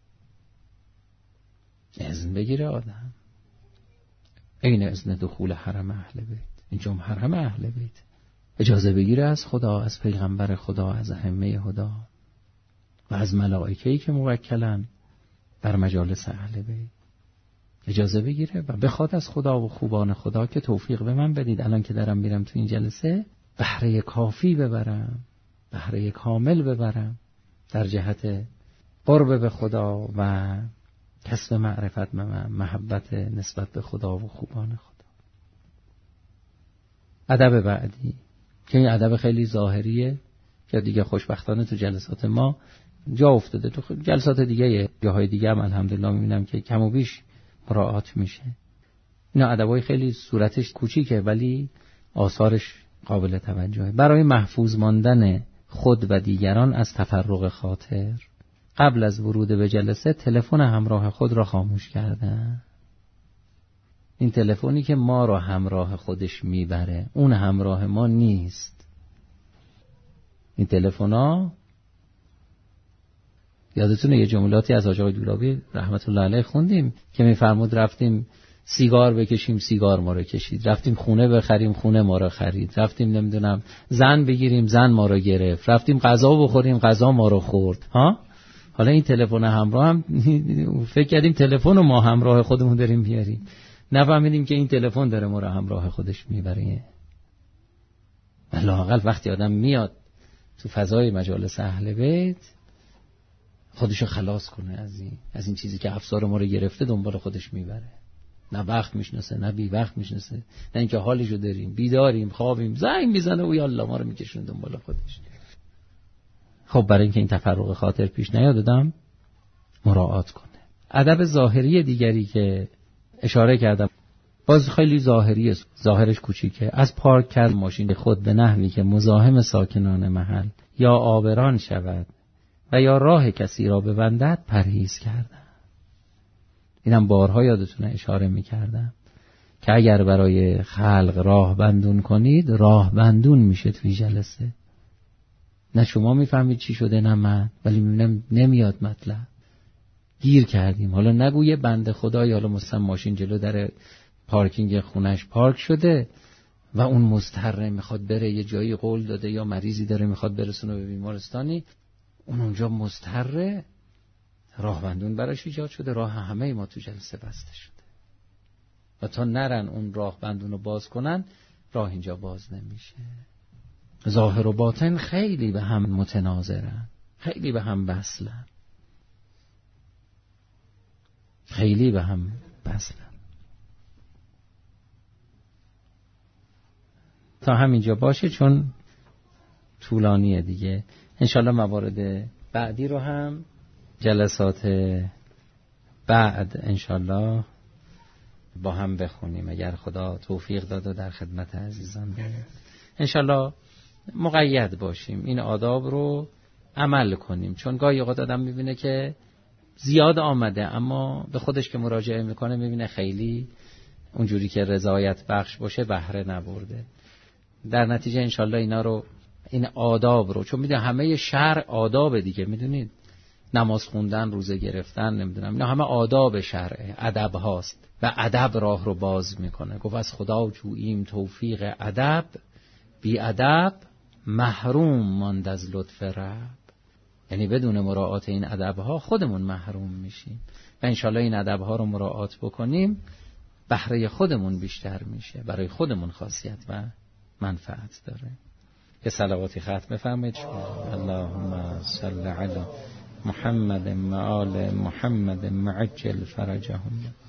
اذن بگیره آدم. این اذن دخول حرم اهل بیت، اینجا حرم اهل بیت. اجازه بگیره از خدا، از پیغمبر خدا، از ائمه هدا و از ملائکه‌ای که موکلن در مجالس اهل بیت. اجازه بگیره و بخواد از خدا و خوبان خدا که توفیق به من بدید الان که دارم میرم تو این جلسه بهره کافی ببرم، بهره کامل ببرم در جهت قرب به خدا و کسب معرفت، محبت نسبت به خدا و خوبان خدا. ادب بعدی که این ادب خیلی ظاهریه که دیگه خوشبختانه تو جلسات ما جا افتاده، تو جلسات دیگه جاهای دیگه هم الحمدلله میبینم که کم و بیش مراعات میشه. اینا ادبای خیلی صورتش کوچیکه ولی آثارش قابل توجهه. برای محفوظ ماندن خود و دیگران از تفرق خاطر قبل از ورود به جلسه تلفن همراه خود را خاموش کردن. این تلفنی که ما را همراه خودش میبره، اون همراه ما نیست. این تلفن‌ها، یادتونه یه جملاتی از حاج آقای دولابی رحمت الله علیه خوندیم که میفرمود رفتیم سیگار بکشیم، سیگار ما رو کشید، رفتیم خونه بخریم، خونه ما رو خرید، رفتیم نمیدونم زن بگیریم، زن ما رو گرفت، رفتیم غذا بخوریم، غذا ما رو خورد. ها حالا این تلفن همراه هم فکر کردیم تلفن رو ما همراه خودمون داریم بیاریم، نفهمیدیم که این تلفن داره ما رو همراه خودش میبره. لااقل وقتی آدم میاد تو فضای مجالس اهل بیت خودشو خلاص کنه از این چیزی که افسار ما رو گرفته، دنبال خودش میبره. نه وقت میشناسه نه بی وقت میشناسه، نه اینکه حالشو داریم، بیداریم، خوابیم، زنگ میزنه و یالا ما رو میکشونه دنبال خودش. خب برای اینکه این تفرق خاطر پیش نیاد دادم مراعات کنه. ادب ظاهری دیگری که اشاره کردم باز خیلی ظاهریه، ظاهرش کوچیکه. از پارک کرد ماشین خود به نحوی که مزاحم ساکنان محل یا عابران شود و یا راه کسی را ببندد پرهیز کردن. اینم بارها یادتونه اشاره میکردم که اگر برای خلق راه بندون کنید راه بندون میشه توی جلسه. نه شما میفهمید چی شده نه من، ولی میبینم نمیاد مطلب، گیر کردیم. حالا نگویه بنده خدای، حالا مثلا ماشین جلو در پارکینگ خونش پارک شده و اون مضطره میخواد بره یه جایی، قول داده یا مریضی داره میخواد برسونه به بیمارستانی، اون اونجا مضطره، راه بندون براش ایجاد شده، راه همه ما تو جلسه بسته شده و تا نرن اون راه بندون رو باز کنن راه اینجا باز نمیشه. ظاهر و باطن خیلی به هم متناظرن، خیلی به هم وصلن، خیلی به هم وصلن. تا همینجا باشه چون طولانیه دیگه. انشالله موارد بعدی رو هم جلسات بعد انشالله با هم بخونیم اگر خدا توفیق داد و در خدمت عزیزان بود. انشالله مقید باشیم، این آداب رو عمل کنیم، چون گاهی اوقات آدم میبینه که زیاد آمده اما به خودش که مراجعه میکنه میبینه خیلی اونجوری که رضایت بخش باشه بهره نبرده. در نتیجه انشالله اینا رو، این آداب رو، چون میدونید همه شرع آداب دیگه، میدونید نماز خوندن، روزه گرفتن، نمیدونم اینا همه آداب شرعه، ادب هاست و ادب راه رو باز میکنه. گفت از خدا جوییم توفیق ادب، بی ادب محروم ماند از لطف رب. یعنی بدون مراعات این ادب ها خودمون محروم میشیم و انشالله این ادب ها رو مراعات بکنیم بهره خودمون بیشتر میشه، برای خودمون خاصیت و منفعت داره. یه صلواتی ختم بفرمایید. اللهم صل علی محمد و آل محمد معجل فرجهم.